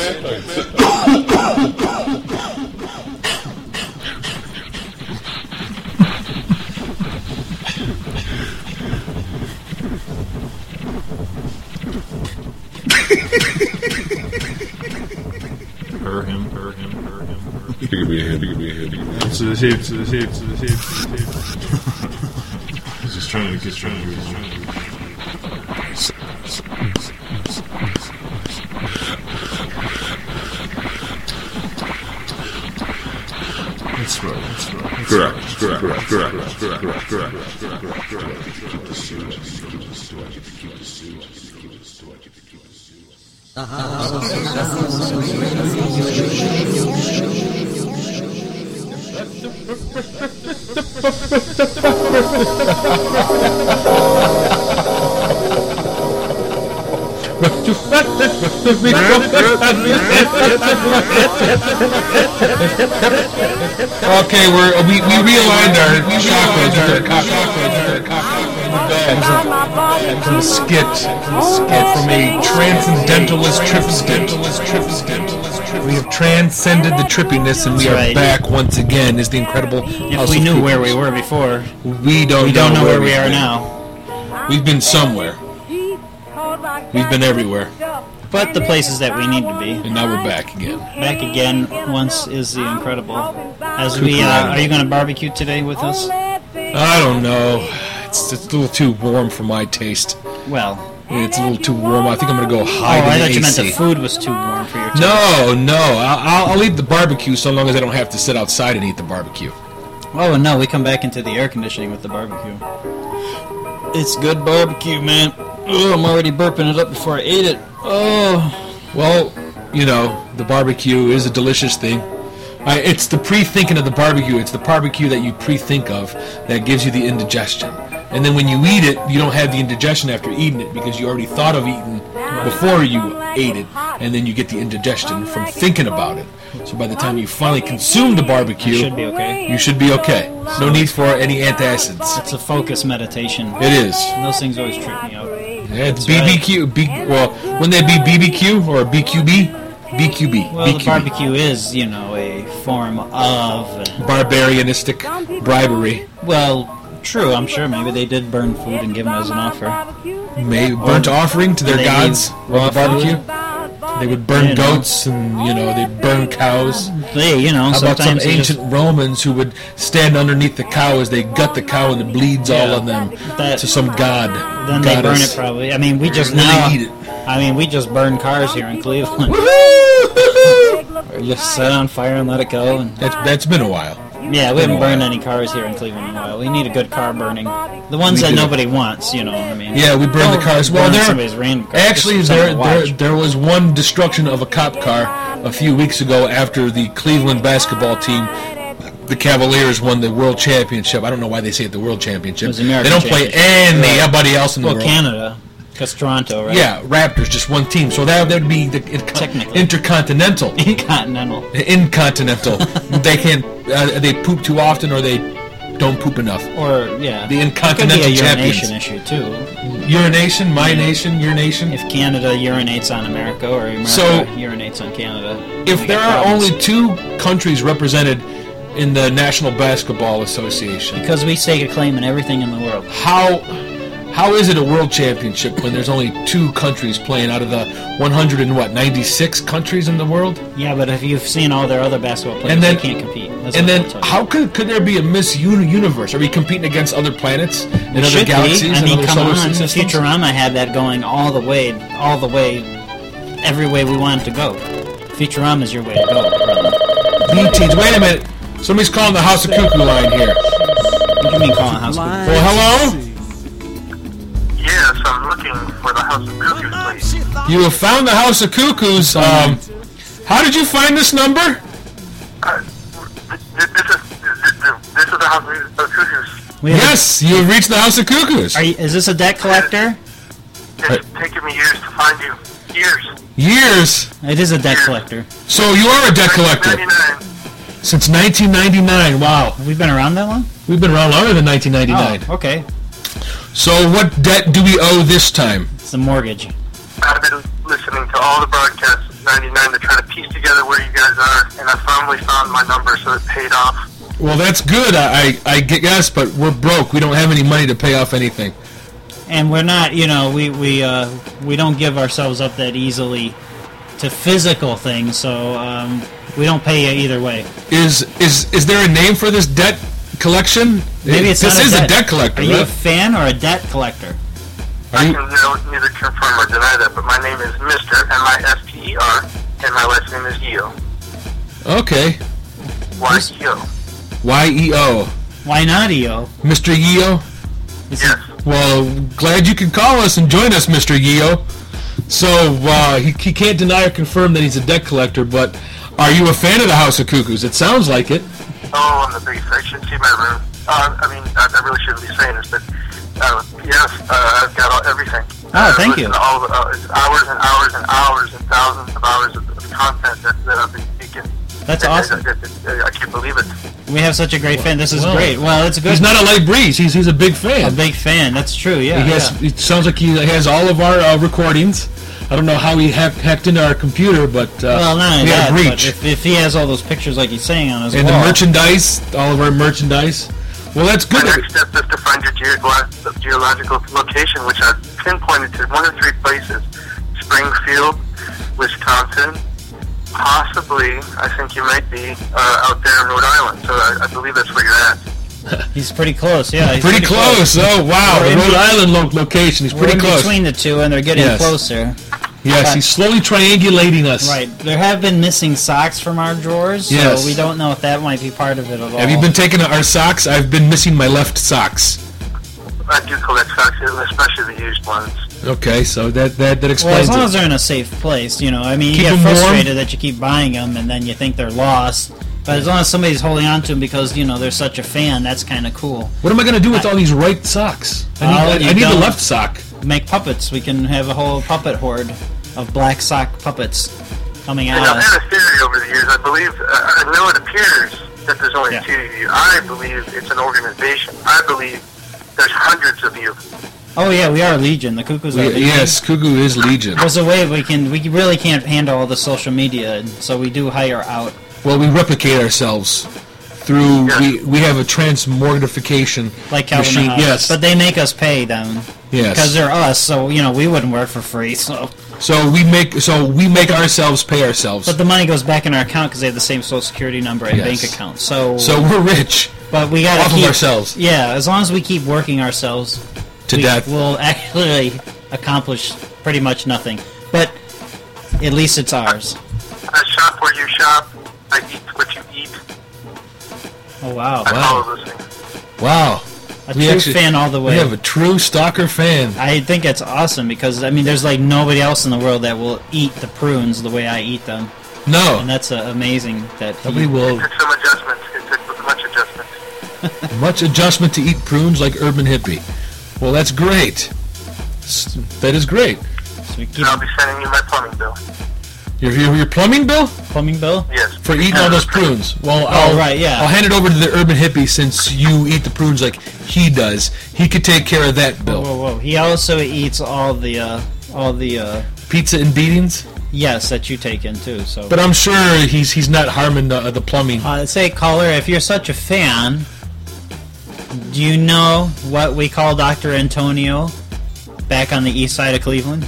Hurt him. Give me a hand. To the hip. He's just trying to get That's right. Correct. Okay, we realigned our chakras. From a skit from a transcendentalist trip skit. We have transcended the trippiness, and we are back once again. Is the incredible. If we knew where we were before, we don't know where we are now. We've been somewhere. We've been everywhere. but the places that we need to be. And now we're back again. Back again. Once is the incredible. As we are you going to barbecue today with us? I don't know. It's a little too warm for my taste. Well, it's a little too warm. I think I'm going to go hide in I the thought you meant AC. the food was too warm for your taste. No. I'll eat the barbecue so long as I don't have to sit outside and eat the barbecue. Oh, no, we come back into the air conditioning with the barbecue. It's good barbecue, man. Oh, I'm already burping it up before I ate it. Oh. Well, you know, the barbecue is a delicious thing. It's the pre-thinking of the barbecue. It's the barbecue that you pre-think of that gives you the indigestion. And then when you eat it, you don't have the indigestion after eating it because you already thought of eating before you ate it, and then you get the indigestion from thinking about it. So by the time you finally consume the barbecue, You should be okay. You should be okay. No need for any antacids. It's a focus meditation. It is. And those things always trip me out. Yeah, it's BBQ. Well, wouldn't that be BBQ or BQB? BQB. Well, the BQB. barbecue is, you know, a form of... Barbarianistic bribery. Well, true, I'm sure. Maybe they did burn food and give them as an offer. Maybe burnt offering to their They gods leave with raw the barbecue. food. They would burn You know. goats and, you know, they'd burn cows. They, you know, How about some sometimes they ancient just... Romans who would stand underneath the cow as they gut the cow and it bleeds all Yeah. on them That- to some god? Then they burn goddess. it probably. I mean, we just And then now... they eat it. I mean, we just burn cars here in Cleveland. Or just set on fire and let it go. And That's been a while. yeah, we haven't burned any cars here in Cleveland in a while. We need a good car burning. The ones We that do. nobody wants, you know. I mean, Yeah, we burn the don't cars. Well, burn somebody's random car, actually just something to watch. there was one destruction of a cop car a few weeks ago after the Cleveland basketball team, the Cavaliers, won the World Championship. I don't know why they say it the World Championship. It was the American They don't play Championship. anybody else in the Well, world. Canada, because Toronto, right? Yeah, Raptors, just one team. So that would be the Technically. intercontinental. Continental. Incontinental. They can't. They poop too often, or they don't poop enough. Or, yeah. The It could be Incontinental a champions. urination issue, too. Urination, my nation, your nation. If Canada urinates on America, or America So, urinates on Canada. If we there got are problems. only 2 countries represented in the National Basketball Association, Because we stake a claim in everything in the world. how is it a world championship when there's only 2 countries playing out of the 96 countries in the world? Yeah, but if you've seen all their other basketball players, And then- they can't compete. That's And what then they'll tell you. how could there be a Miss Universe? Are we competing against other planets and It other should galaxies be. I and mean, other come solar on. systems? Futurama had that going all the way, every way we want it to go. Futurama's your way to go, brother. BTs. Wait a minute. Somebody's calling the House of Cuckoo line here. What do you mean calling House of Cuckoo? Well, hello? Yes, I'm looking for the House of Cuckoos, please. You have found the House of Cuckoos. How did you find this number? This is the House of Cuckoos. Yes, you have reached the House of Cuckoos. Is this a debt collector? It's taken me years to find you. Years. Years. It is a debt collector. So you are a debt collector. 1999. Since 1999. Wow. We've been around that long? We've been around longer than 1999. Oh, okay. So what debt do we owe this time? It's the mortgage. I've been listening to all the broadcasts since 99 to try to piece together where you guys are, and I finally found my number, so it paid off. Well, that's good. I guess, but we're broke. We don't have any money to pay off anything. And we're not, you know, we don't give ourselves up that easily to physical things, so we don't pay you either way. Is there a name for this debt collection? Maybe it's this not is a debt collector. Are you a right? fan or a debt collector? I can neither confirm or deny that, but my name is Mr. M-I-S-T-E-R, and my last name is Eo. Okay. Y-E-O. Y-E-O. Why not, EO? Mr. Yeo? Yes. Well, glad you could call us and join us, Mr. Yeo. So, he can't deny or confirm that he's a debt collector, but are you a fan of the House of Cuckoos? It sounds like it. Oh, I'm the biggest. I should see my room. I mean, I really shouldn't be saying this, but yes, I've got everything. Oh, thank you. It's hours and hours and hours and thousands of hours of content that I've been speaking. That's awesome. I can't believe it. We have such a great fan. This is Well, great. Well, it's good. He's not a light breeze. He's a big fan. a big fan. That's true. Yeah. It sounds like he has all of our recordings. I don't know how he hacked into our computer, but Well, not only we that, had a but breach. if he has all those pictures like he's saying on his And wall, the merchandise, all of our merchandise. Well, that's My good. next step is to find your geological location, which I've pinpointed to 1 of 3 places: Springfield, Wisconsin. Possibly, I think you might be out there in Rhode Island. So I believe that's where you're at. He's pretty close, yeah. He's Pretty close. Oh, wow. We're The in Rhode Island location. He's We're pretty in close. between the two, and they're getting Yes. closer. Yes, he's slowly triangulating us. Right. There have been missing socks from our drawers, so Yes. we don't know if that might be part of it at all. Have you been taking our socks? I've been missing my left socks. I do collect socks, especially the used ones. Okay, so that Well, explains as long it. as they're in a safe place, you know. I mean, you Keep get 'em warm. frustrated that you keep buying them, and then you think they're lost. But as long as somebody's holding on to them because, you know, they're such a fan, that's kind of cool. What am I going to do with all these right socks? Oh, I you need the don't. left sock. Make puppets. We can have a whole puppet horde of black sock puppets coming And out. I've had a theory over the years. I believe, I know it appears that there's only Yeah. two of you. I believe it's an organization. I believe there's hundreds of you. Oh yeah, we are Legion. The Cuckoos are Legion. Yes, Cuckoo is Legion. There's a way we really can't handle all the social media, and so we do hire out. Well, we replicate ourselves through we have a transmogrification Like Calvin machine. and Hobbes. Yes, But they make us pay them. yes. Because they're us, so, you know, we wouldn't work for free, so. So we make ourselves pay ourselves. But the money goes back in our account because they have the same social security number and Yes. bank account. So we're rich. But we gotta off keep of ourselves. Yeah, as long as we keep working ourselves To death. we'll actually accomplish pretty much nothing. But at least it's ours. I shop where you shop. I eat what you eat. Oh wow! I follow those things. Wow. A true fan all the way. We have a true stalker fan. I think it's awesome because I mean, there's like nobody else in the world that will eat the prunes the way I eat them. No. And that's amazing that Nobody will. It took some adjustments. It took much adjustment. Much adjustment to eat prunes like Urban Hippie. Well, that's great. That is great. So we keep And I'll be sending you my plumbing bill. Your plumbing bill? plumbing bill. Yes. For eating all those prunes. Well, right, yeah. I'll hand it over to the Urban Hippie since you eat the prunes like he does. He could take care of that bill. Whoa! He also eats all the Pizza and beatings? yes that you take in too. So. But I'm sure he's not harming the plumbing. Say, caller, if you're such a fan, do you know what we call Dr. Antonio back on the east side of Cleveland?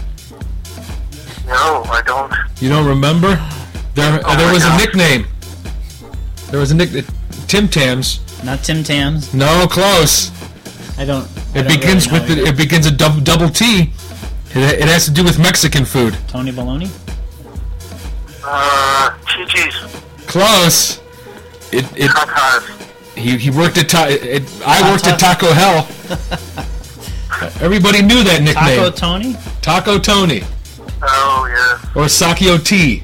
No, I don't. You don't remember? There was a nickname. There was a nickname. Tim Tams. Not Tim Tams. No, close. I don't. It begins with it begins a double T. It has to do with Mexican food. Tony Baloney. Chi-Chi's. Close. Tatas. He worked at I worked at Taco Hell. Everybody knew that nickname. Taco Tony. Taco Tony. Oh, yeah. Or Sakio T.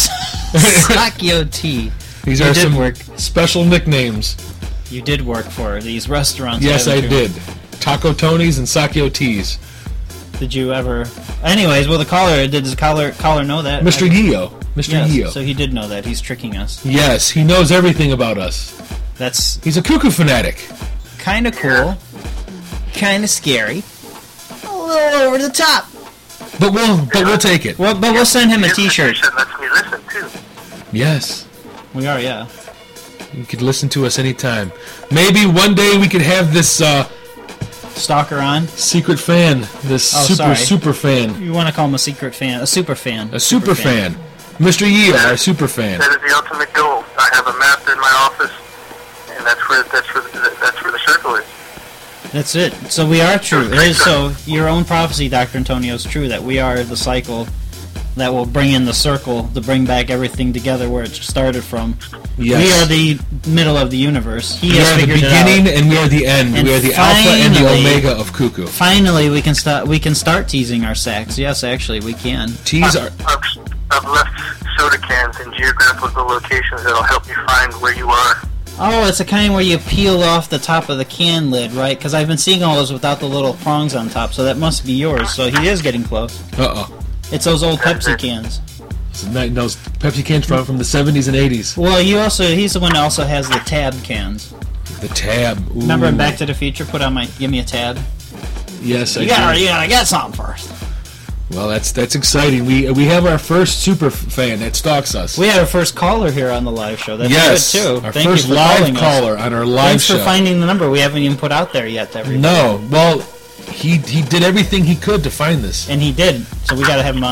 Sakio T. These You are did some work. special nicknames. You did work for these restaurants. Yes, I haven't you? did. Taco Tony's and Sakio T's. Did you ever? Anyways, well, did the caller know that? Mr. Yeo. Mr. Yes, Yeo. so he did know that. He's tricking us. Yes, he knows everything about us. He's a cuckoo fanatic. Kind of cool. Kind of scary. A little over the top. But we'll take it. Well, but we'll send him a T-shirt. Lets me listen, too. Yes. We are, yeah. You could listen to us anytime. Maybe one day we could have this stalker on. Secret fan. This super fan. You want to call him a secret fan? A super fan. A super fan. Mr. Yeo, our super fan. That is the ultimate goal. I have a map in my office, and that's where the circle is. That's it. So we are true. It is so. Your own prophecy, Dr. Antonio, is true that we are the cycle that will bring in the circle to bring back everything together where it started from. Yes. We are the middle of the universe. We are the beginning and we are the end. We are the alpha and the omega of cuckoo. Finally, we can start teasing our sacks. Yes, actually, we can. Tease our. I've left soda cans in geographical locations that'll help you find where you are. Oh, it's the kind where you peel off the top of the can lid, right? Because I've been seeing all those without the little prongs on top, so that must be yours. So he is getting close. Uh-oh. It's those old Pepsi cans. Those Pepsi cans from the 70s and 80s. Well, he's the one that also has the tab cans. The tab. Ooh. Remember in Back to the Future? Give me a tab. Yes, you gotta get something first. Well, that's exciting. We have our first super fan that stalks us. We had our first caller here on the live show. That's yes, good too. Our Thank first you for live caller on our live Thanks show. for finding the number we haven't even put out there yet to everybody. No, well, he did everything he could to find this, and he did. So we got to have him on.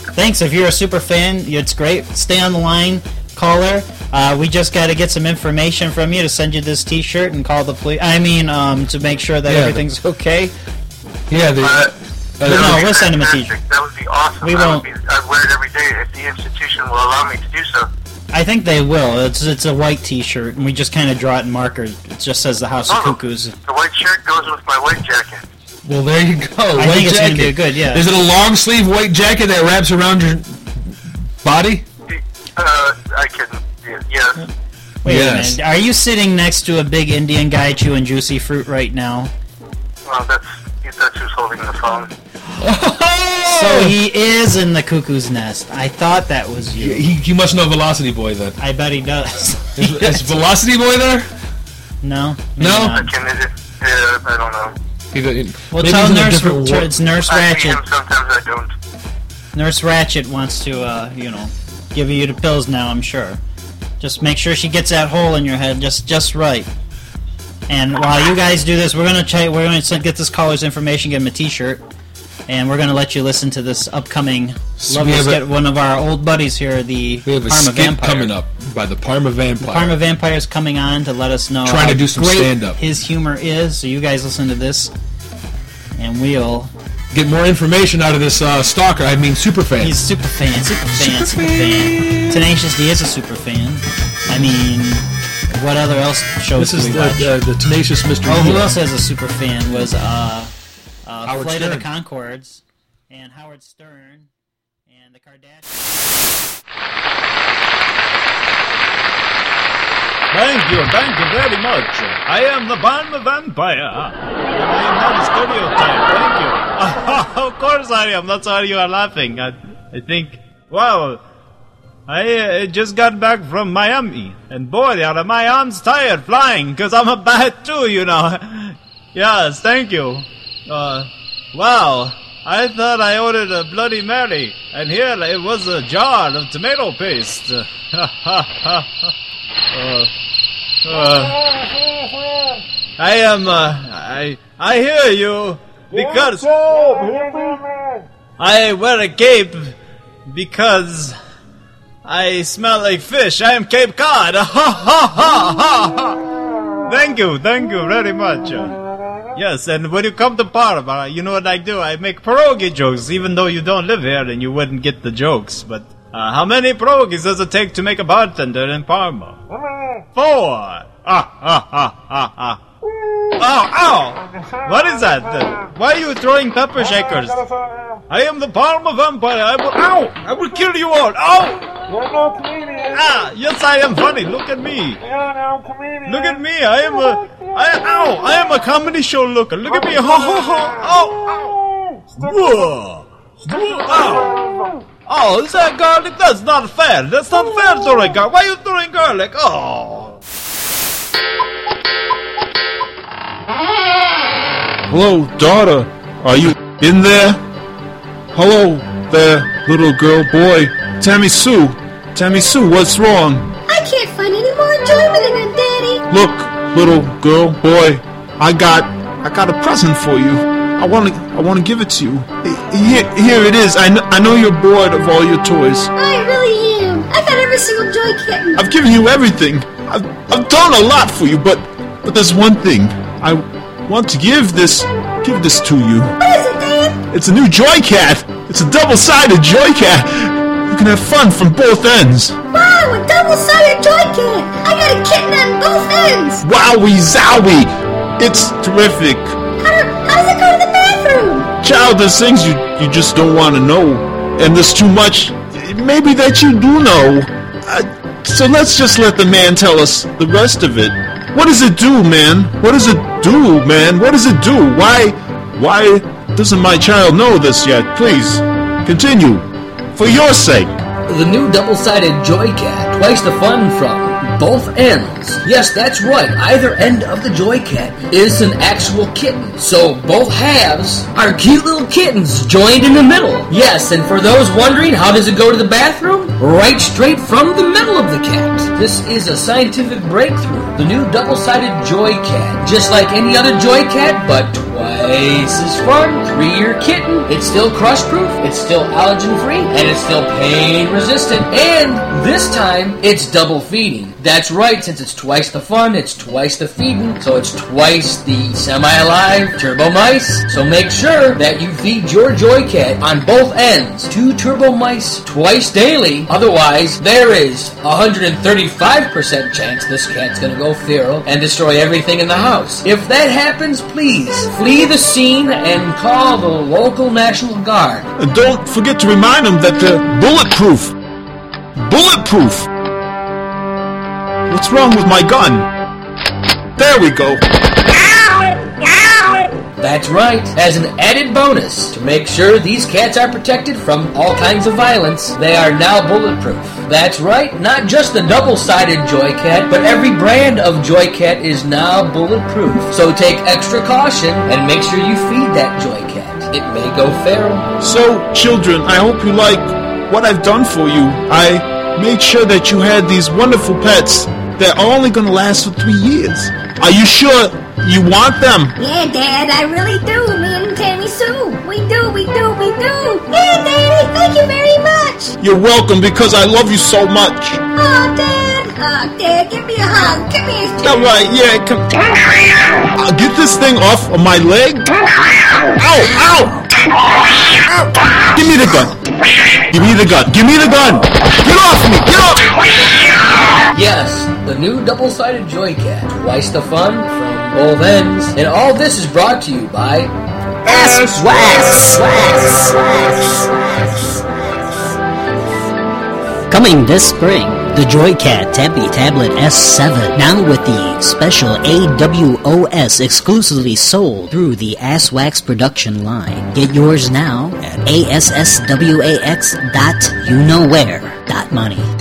Thanks. If you're a super fan, it's great. Stay on the line, caller. We just got to get some information from you to send you this T-shirt and call the police. To make sure that everything's okay. Yeah. We'll send him a T-shirt. That would be awesome. We won't. I'd wear it every day if the institution will allow me to do so. I think they will. It's a white T-shirt, and we just kind of draw it in marker. It just says the House of Cuckoos. The white shirt goes with my white jacket. Well, there you go. I think it's going to be good, yeah. Is it a long sleeve white jacket that wraps around your body? I can, yeah. Wait a minute. Are you sitting next to a big Indian guy chewing juicy fruit right now? Well, that's who's holding the phone. So he is in the cuckoo's nest. I thought that was you. He must know Velocity Boy then. I bet he does. Is Velocity Boy there? No. No? I don't know. Well, tell it's Nurse Ratchet. Sometimes I don't. Nurse Ratchet wants to, give you the pills now, I'm sure. Just make sure she gets that hole in your head just right. And while you guys do this, we're gonna get this caller's information, get him a T-shirt, and we're gonna let you listen to this upcoming. Get one of our old buddies here, the Parma Vampire coming up by the Parma Vampire. The Parma Vampire is coming on to let us know trying to do some stand-up. His humor is. So you guys listen to this, and we'll get more information out of this stalker. I mean, super fan. He's super fan. Tenacious D is a super fan. I mean, what other else shows do we watch? The Tenacious Mr. Oh, who else has a super fan? Was Howard Flight Stern. of the Conchords and Howard Stern and the Kardashians. Thank you very much. I am the Parma Vampire. And I am not a stereotype. Thank you. Of course I am. That's why you are laughing. I think, wow, I just got back from Miami. And boy, are my arms tired flying, because I'm a bat too, Yes, thank you. Wow. I thought I ordered a Bloody Mary, and here it was a jar of tomato paste. I hear you, because I wear a cape because I smell like fish. I am Cape Cod. Thank you very much. Yes, and when you come to Parma, you know what I do? I make pierogi jokes, even though you don't live here and you wouldn't get the jokes. But how many pierogies does it take to make a bartender in Parma? 4. Ow! What is that? Why are you throwing pepper shakers? I am the Parma Vampire. I will kill you all. Ow! Yes, I am funny. Look at me. Look at me. I am a comedy show looker. Look at me. Oh, is that garlic? That's not fair. That's not fair, throwing garlic. Why are you throwing garlic? Oh. Hello, daughter. Are you in there? Hello there, little girl, boy. Tammy Sue, what's wrong? I can't find any more enjoyment in it, Daddy. Look, little girl, boy. I got a present for you. I want to give it to you. Here it is. I know you're bored of all your toys. I really am. I got every single Joy Kitten. I've given you everything. I've done a lot for you, but there's one thing. I want to give this to you. What is it, Dad? It's a new Joy Cat. It's a double-sided Joy Cat. You can have fun from both ends. Wow, a double-sided Joy Cat. I got a kitten on both ends. Wowie zowie. It's terrific. How does it go to the bathroom? Child, there's things you just don't want to know. And there's too much maybe that you do know. So let's just let the man tell us the rest of it. What does it do, man? What does it do, man? What does it do? Why doesn't my child know this yet? Please, continue. For your sake. The new double-sided Joy Cat. Twice the fun from both ends. Yes, that's right. Either end of the Joy Cat is an actual kitten. So both halves are cute little kittens joined in the middle. Yes, and for those wondering, how does it go to the bathroom? Right straight from the middle of the cat. This is a scientific breakthrough. The new double-sided Joy Cat. Just like any other Joy Cat, but twice as fun, 3-year kitten. It's still crush-proof, it's still allergen-free, and it's still pain-resistant. And this time, it's double feeding. That's right, since it's twice the fun, it's twice the feeding, so it's twice the semi-alive turbo mice. So make sure that you feed your Joy Cat on both ends, 2 turbo mice twice daily. Otherwise, there is a 135% chance this cat's gonna go feral and destroy everything in the house. If that happens, please flee the scene and call the local National Guard. And don't forget to remind them that they're bulletproof. Bulletproof! What's wrong with my gun? There we go. That's right. As an added bonus, to make sure these cats are protected from all kinds of violence, they are now bulletproof. That's right, not just the double-sided Joy Cat, but every brand of Joy Cat is now bulletproof. So take extra caution and make sure you feed that Joy Cat. It may go feral. So, children, I hope you like what I've done for you. I made sure that you had these wonderful pets that are only going to last for 3 years. Are you sure you want them? Yeah, Dad, I really do. Me and Tammy Sue. We do. Yeah, Daddy, thank you very much. You're welcome, because I love you so much. Oh, Dad, give me a hug. Give me a... All right, yeah, come. I'll get this thing off of my leg. Ow! Give me the gun. Give me the gun. Get off me. Get off. Yes, the new double-sided Joy Cat. Twice the fun from both ends. And all this is brought to you by S-Wax. Coming this spring, the Joycat Tabby Tablet S7, now with the special AWOS exclusively sold through the Asswax production line. Get yours now at ASSWAX.youknowwhere.money.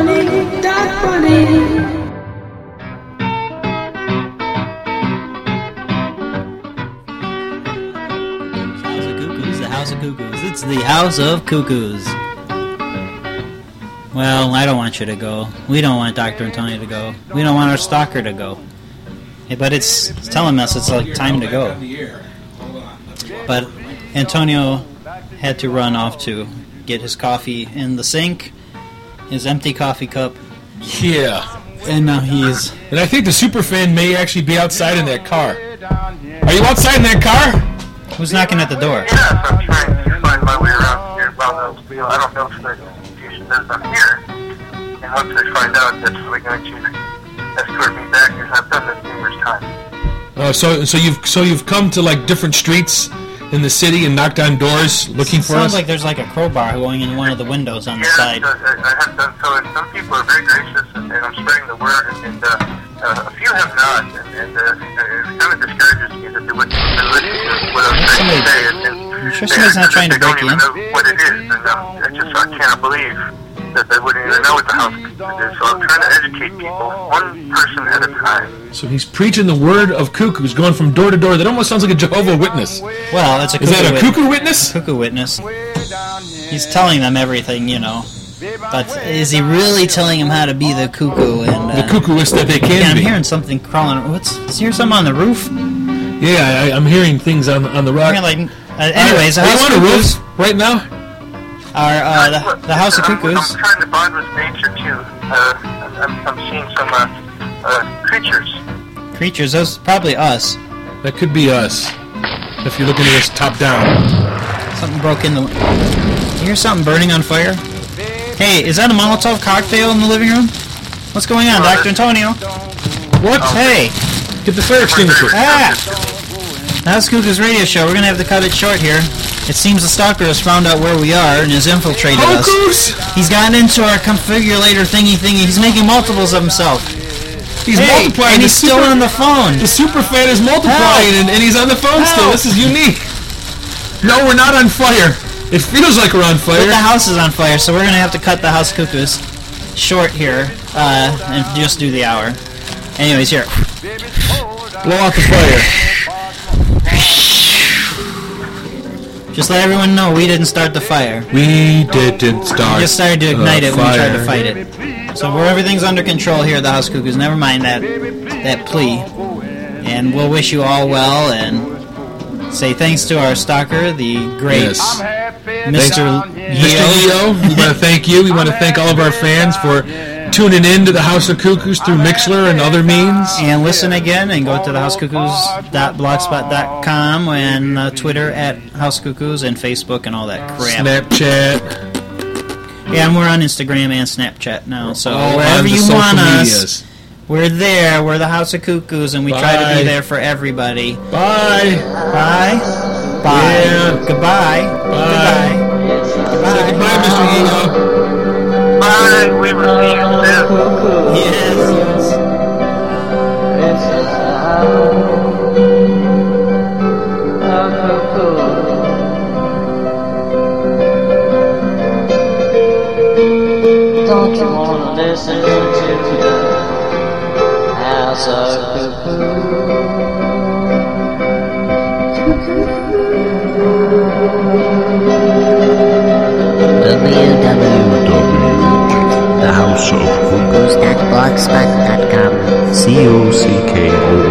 The House of Cuckoos. It's the House of Cuckoos. Well, I don't want you to go. We don't want Dr. Antonio to go. We don't want our stalker to go. Yeah, but it's telling us it's like time to go. But Antonio had to run off to get his coffee in the sink, his empty coffee cup. Yeah. And now he's... And I think the superfan may actually be outside in that car. Are you outside in that car? Who's knocking at the door? Yes, I'm trying to find my way around here. Well, I don't know if the station says I'm here. And once I find out, that's really going to escort me back, because I've done this numerous times. So you've come to like different streets in the city and knocked on doors looking for us? Sounds like there's like a crowbar going in one of the windows on the side. I have done so, and some people are very gracious, and I'm spreading the word, and a few have not, and it kind of discourages me that they wouldn't listen to what I'm trying to say. You sure somebody's not trying to break you in? They don't even know what it is, and I cannot believe that they wouldn't even know what the house is. So I'm trying to educate people, one person at a time. So he's preaching the word of cuckoos, going from door to door. That almost sounds like a Jehovah's Witness. Well, it's a cuckoo. Is that a cuckoo witness? Cuckoo witness. He's telling them everything, you know. But is he really telling them how to be the cuckoo? And the cuckooist that they can yeah, I'm be. hearing something crawling. Is here something on the roof? Yeah, I'm hearing things on the rock. Anyways, are you on a roof right now? The House of Cuckoos. I'm trying to bond with nature too. I'm seeing some creatures. Creatures? Those probably us. That could be us. If you're looking at us top down. Something broke in the... You hear something burning on fire? Hey, is that a Molotov cocktail in the living room? What's going on, Dr. Antonio? What? Hey! Get the fire extinguisher. Ah! The House of Cuckoos radio show. We're going to have to cut it short here. It seems the stalker has found out where we are and has infiltrated us. He's gotten into our configurator thingy. He's making multiples of himself. He's multiplying. And he's still on the phone. The superfan is multiplying, and he's on the phone still. This is unique. No, we're not on fire. It feels like we're on fire. But the house is on fire, so we're going to have to cut the House of Cuckoos short here and just do the hour. Anyways, here. Blow out the fire. Just let everyone know we didn't start the fire. We didn't start. We just started to ignite it when we tried to fight it. So everything's under control here at the House of Cuckoos. Never mind that plea. And we'll wish you all well, and say thanks to our stalker, the great Yes. Mr. Mr. Leo, we want to thank you. We want to thank all of our fans for tuning in to the House of Cuckoos through Mixlr and other means. And listen again and go to thehousecuckoos.blogspot.com and Twitter at House Cuckoos and Facebook and all that crap. Snapchat. Yeah, and we're on Instagram and Snapchat now. So All wherever on the you social want us, medias. we're there. We're the House of Cuckoos, and we try to Bye. be there for everybody. Bye. Bye. Bye. Yeah. Goodbye. Bye. Goodbye. Say goodbye, Mr. Leo. Bye. We will see you soon. Yes. Don't you wanna listen to the House of www.thehouseofcuckoos.blogspot.com COCKOOS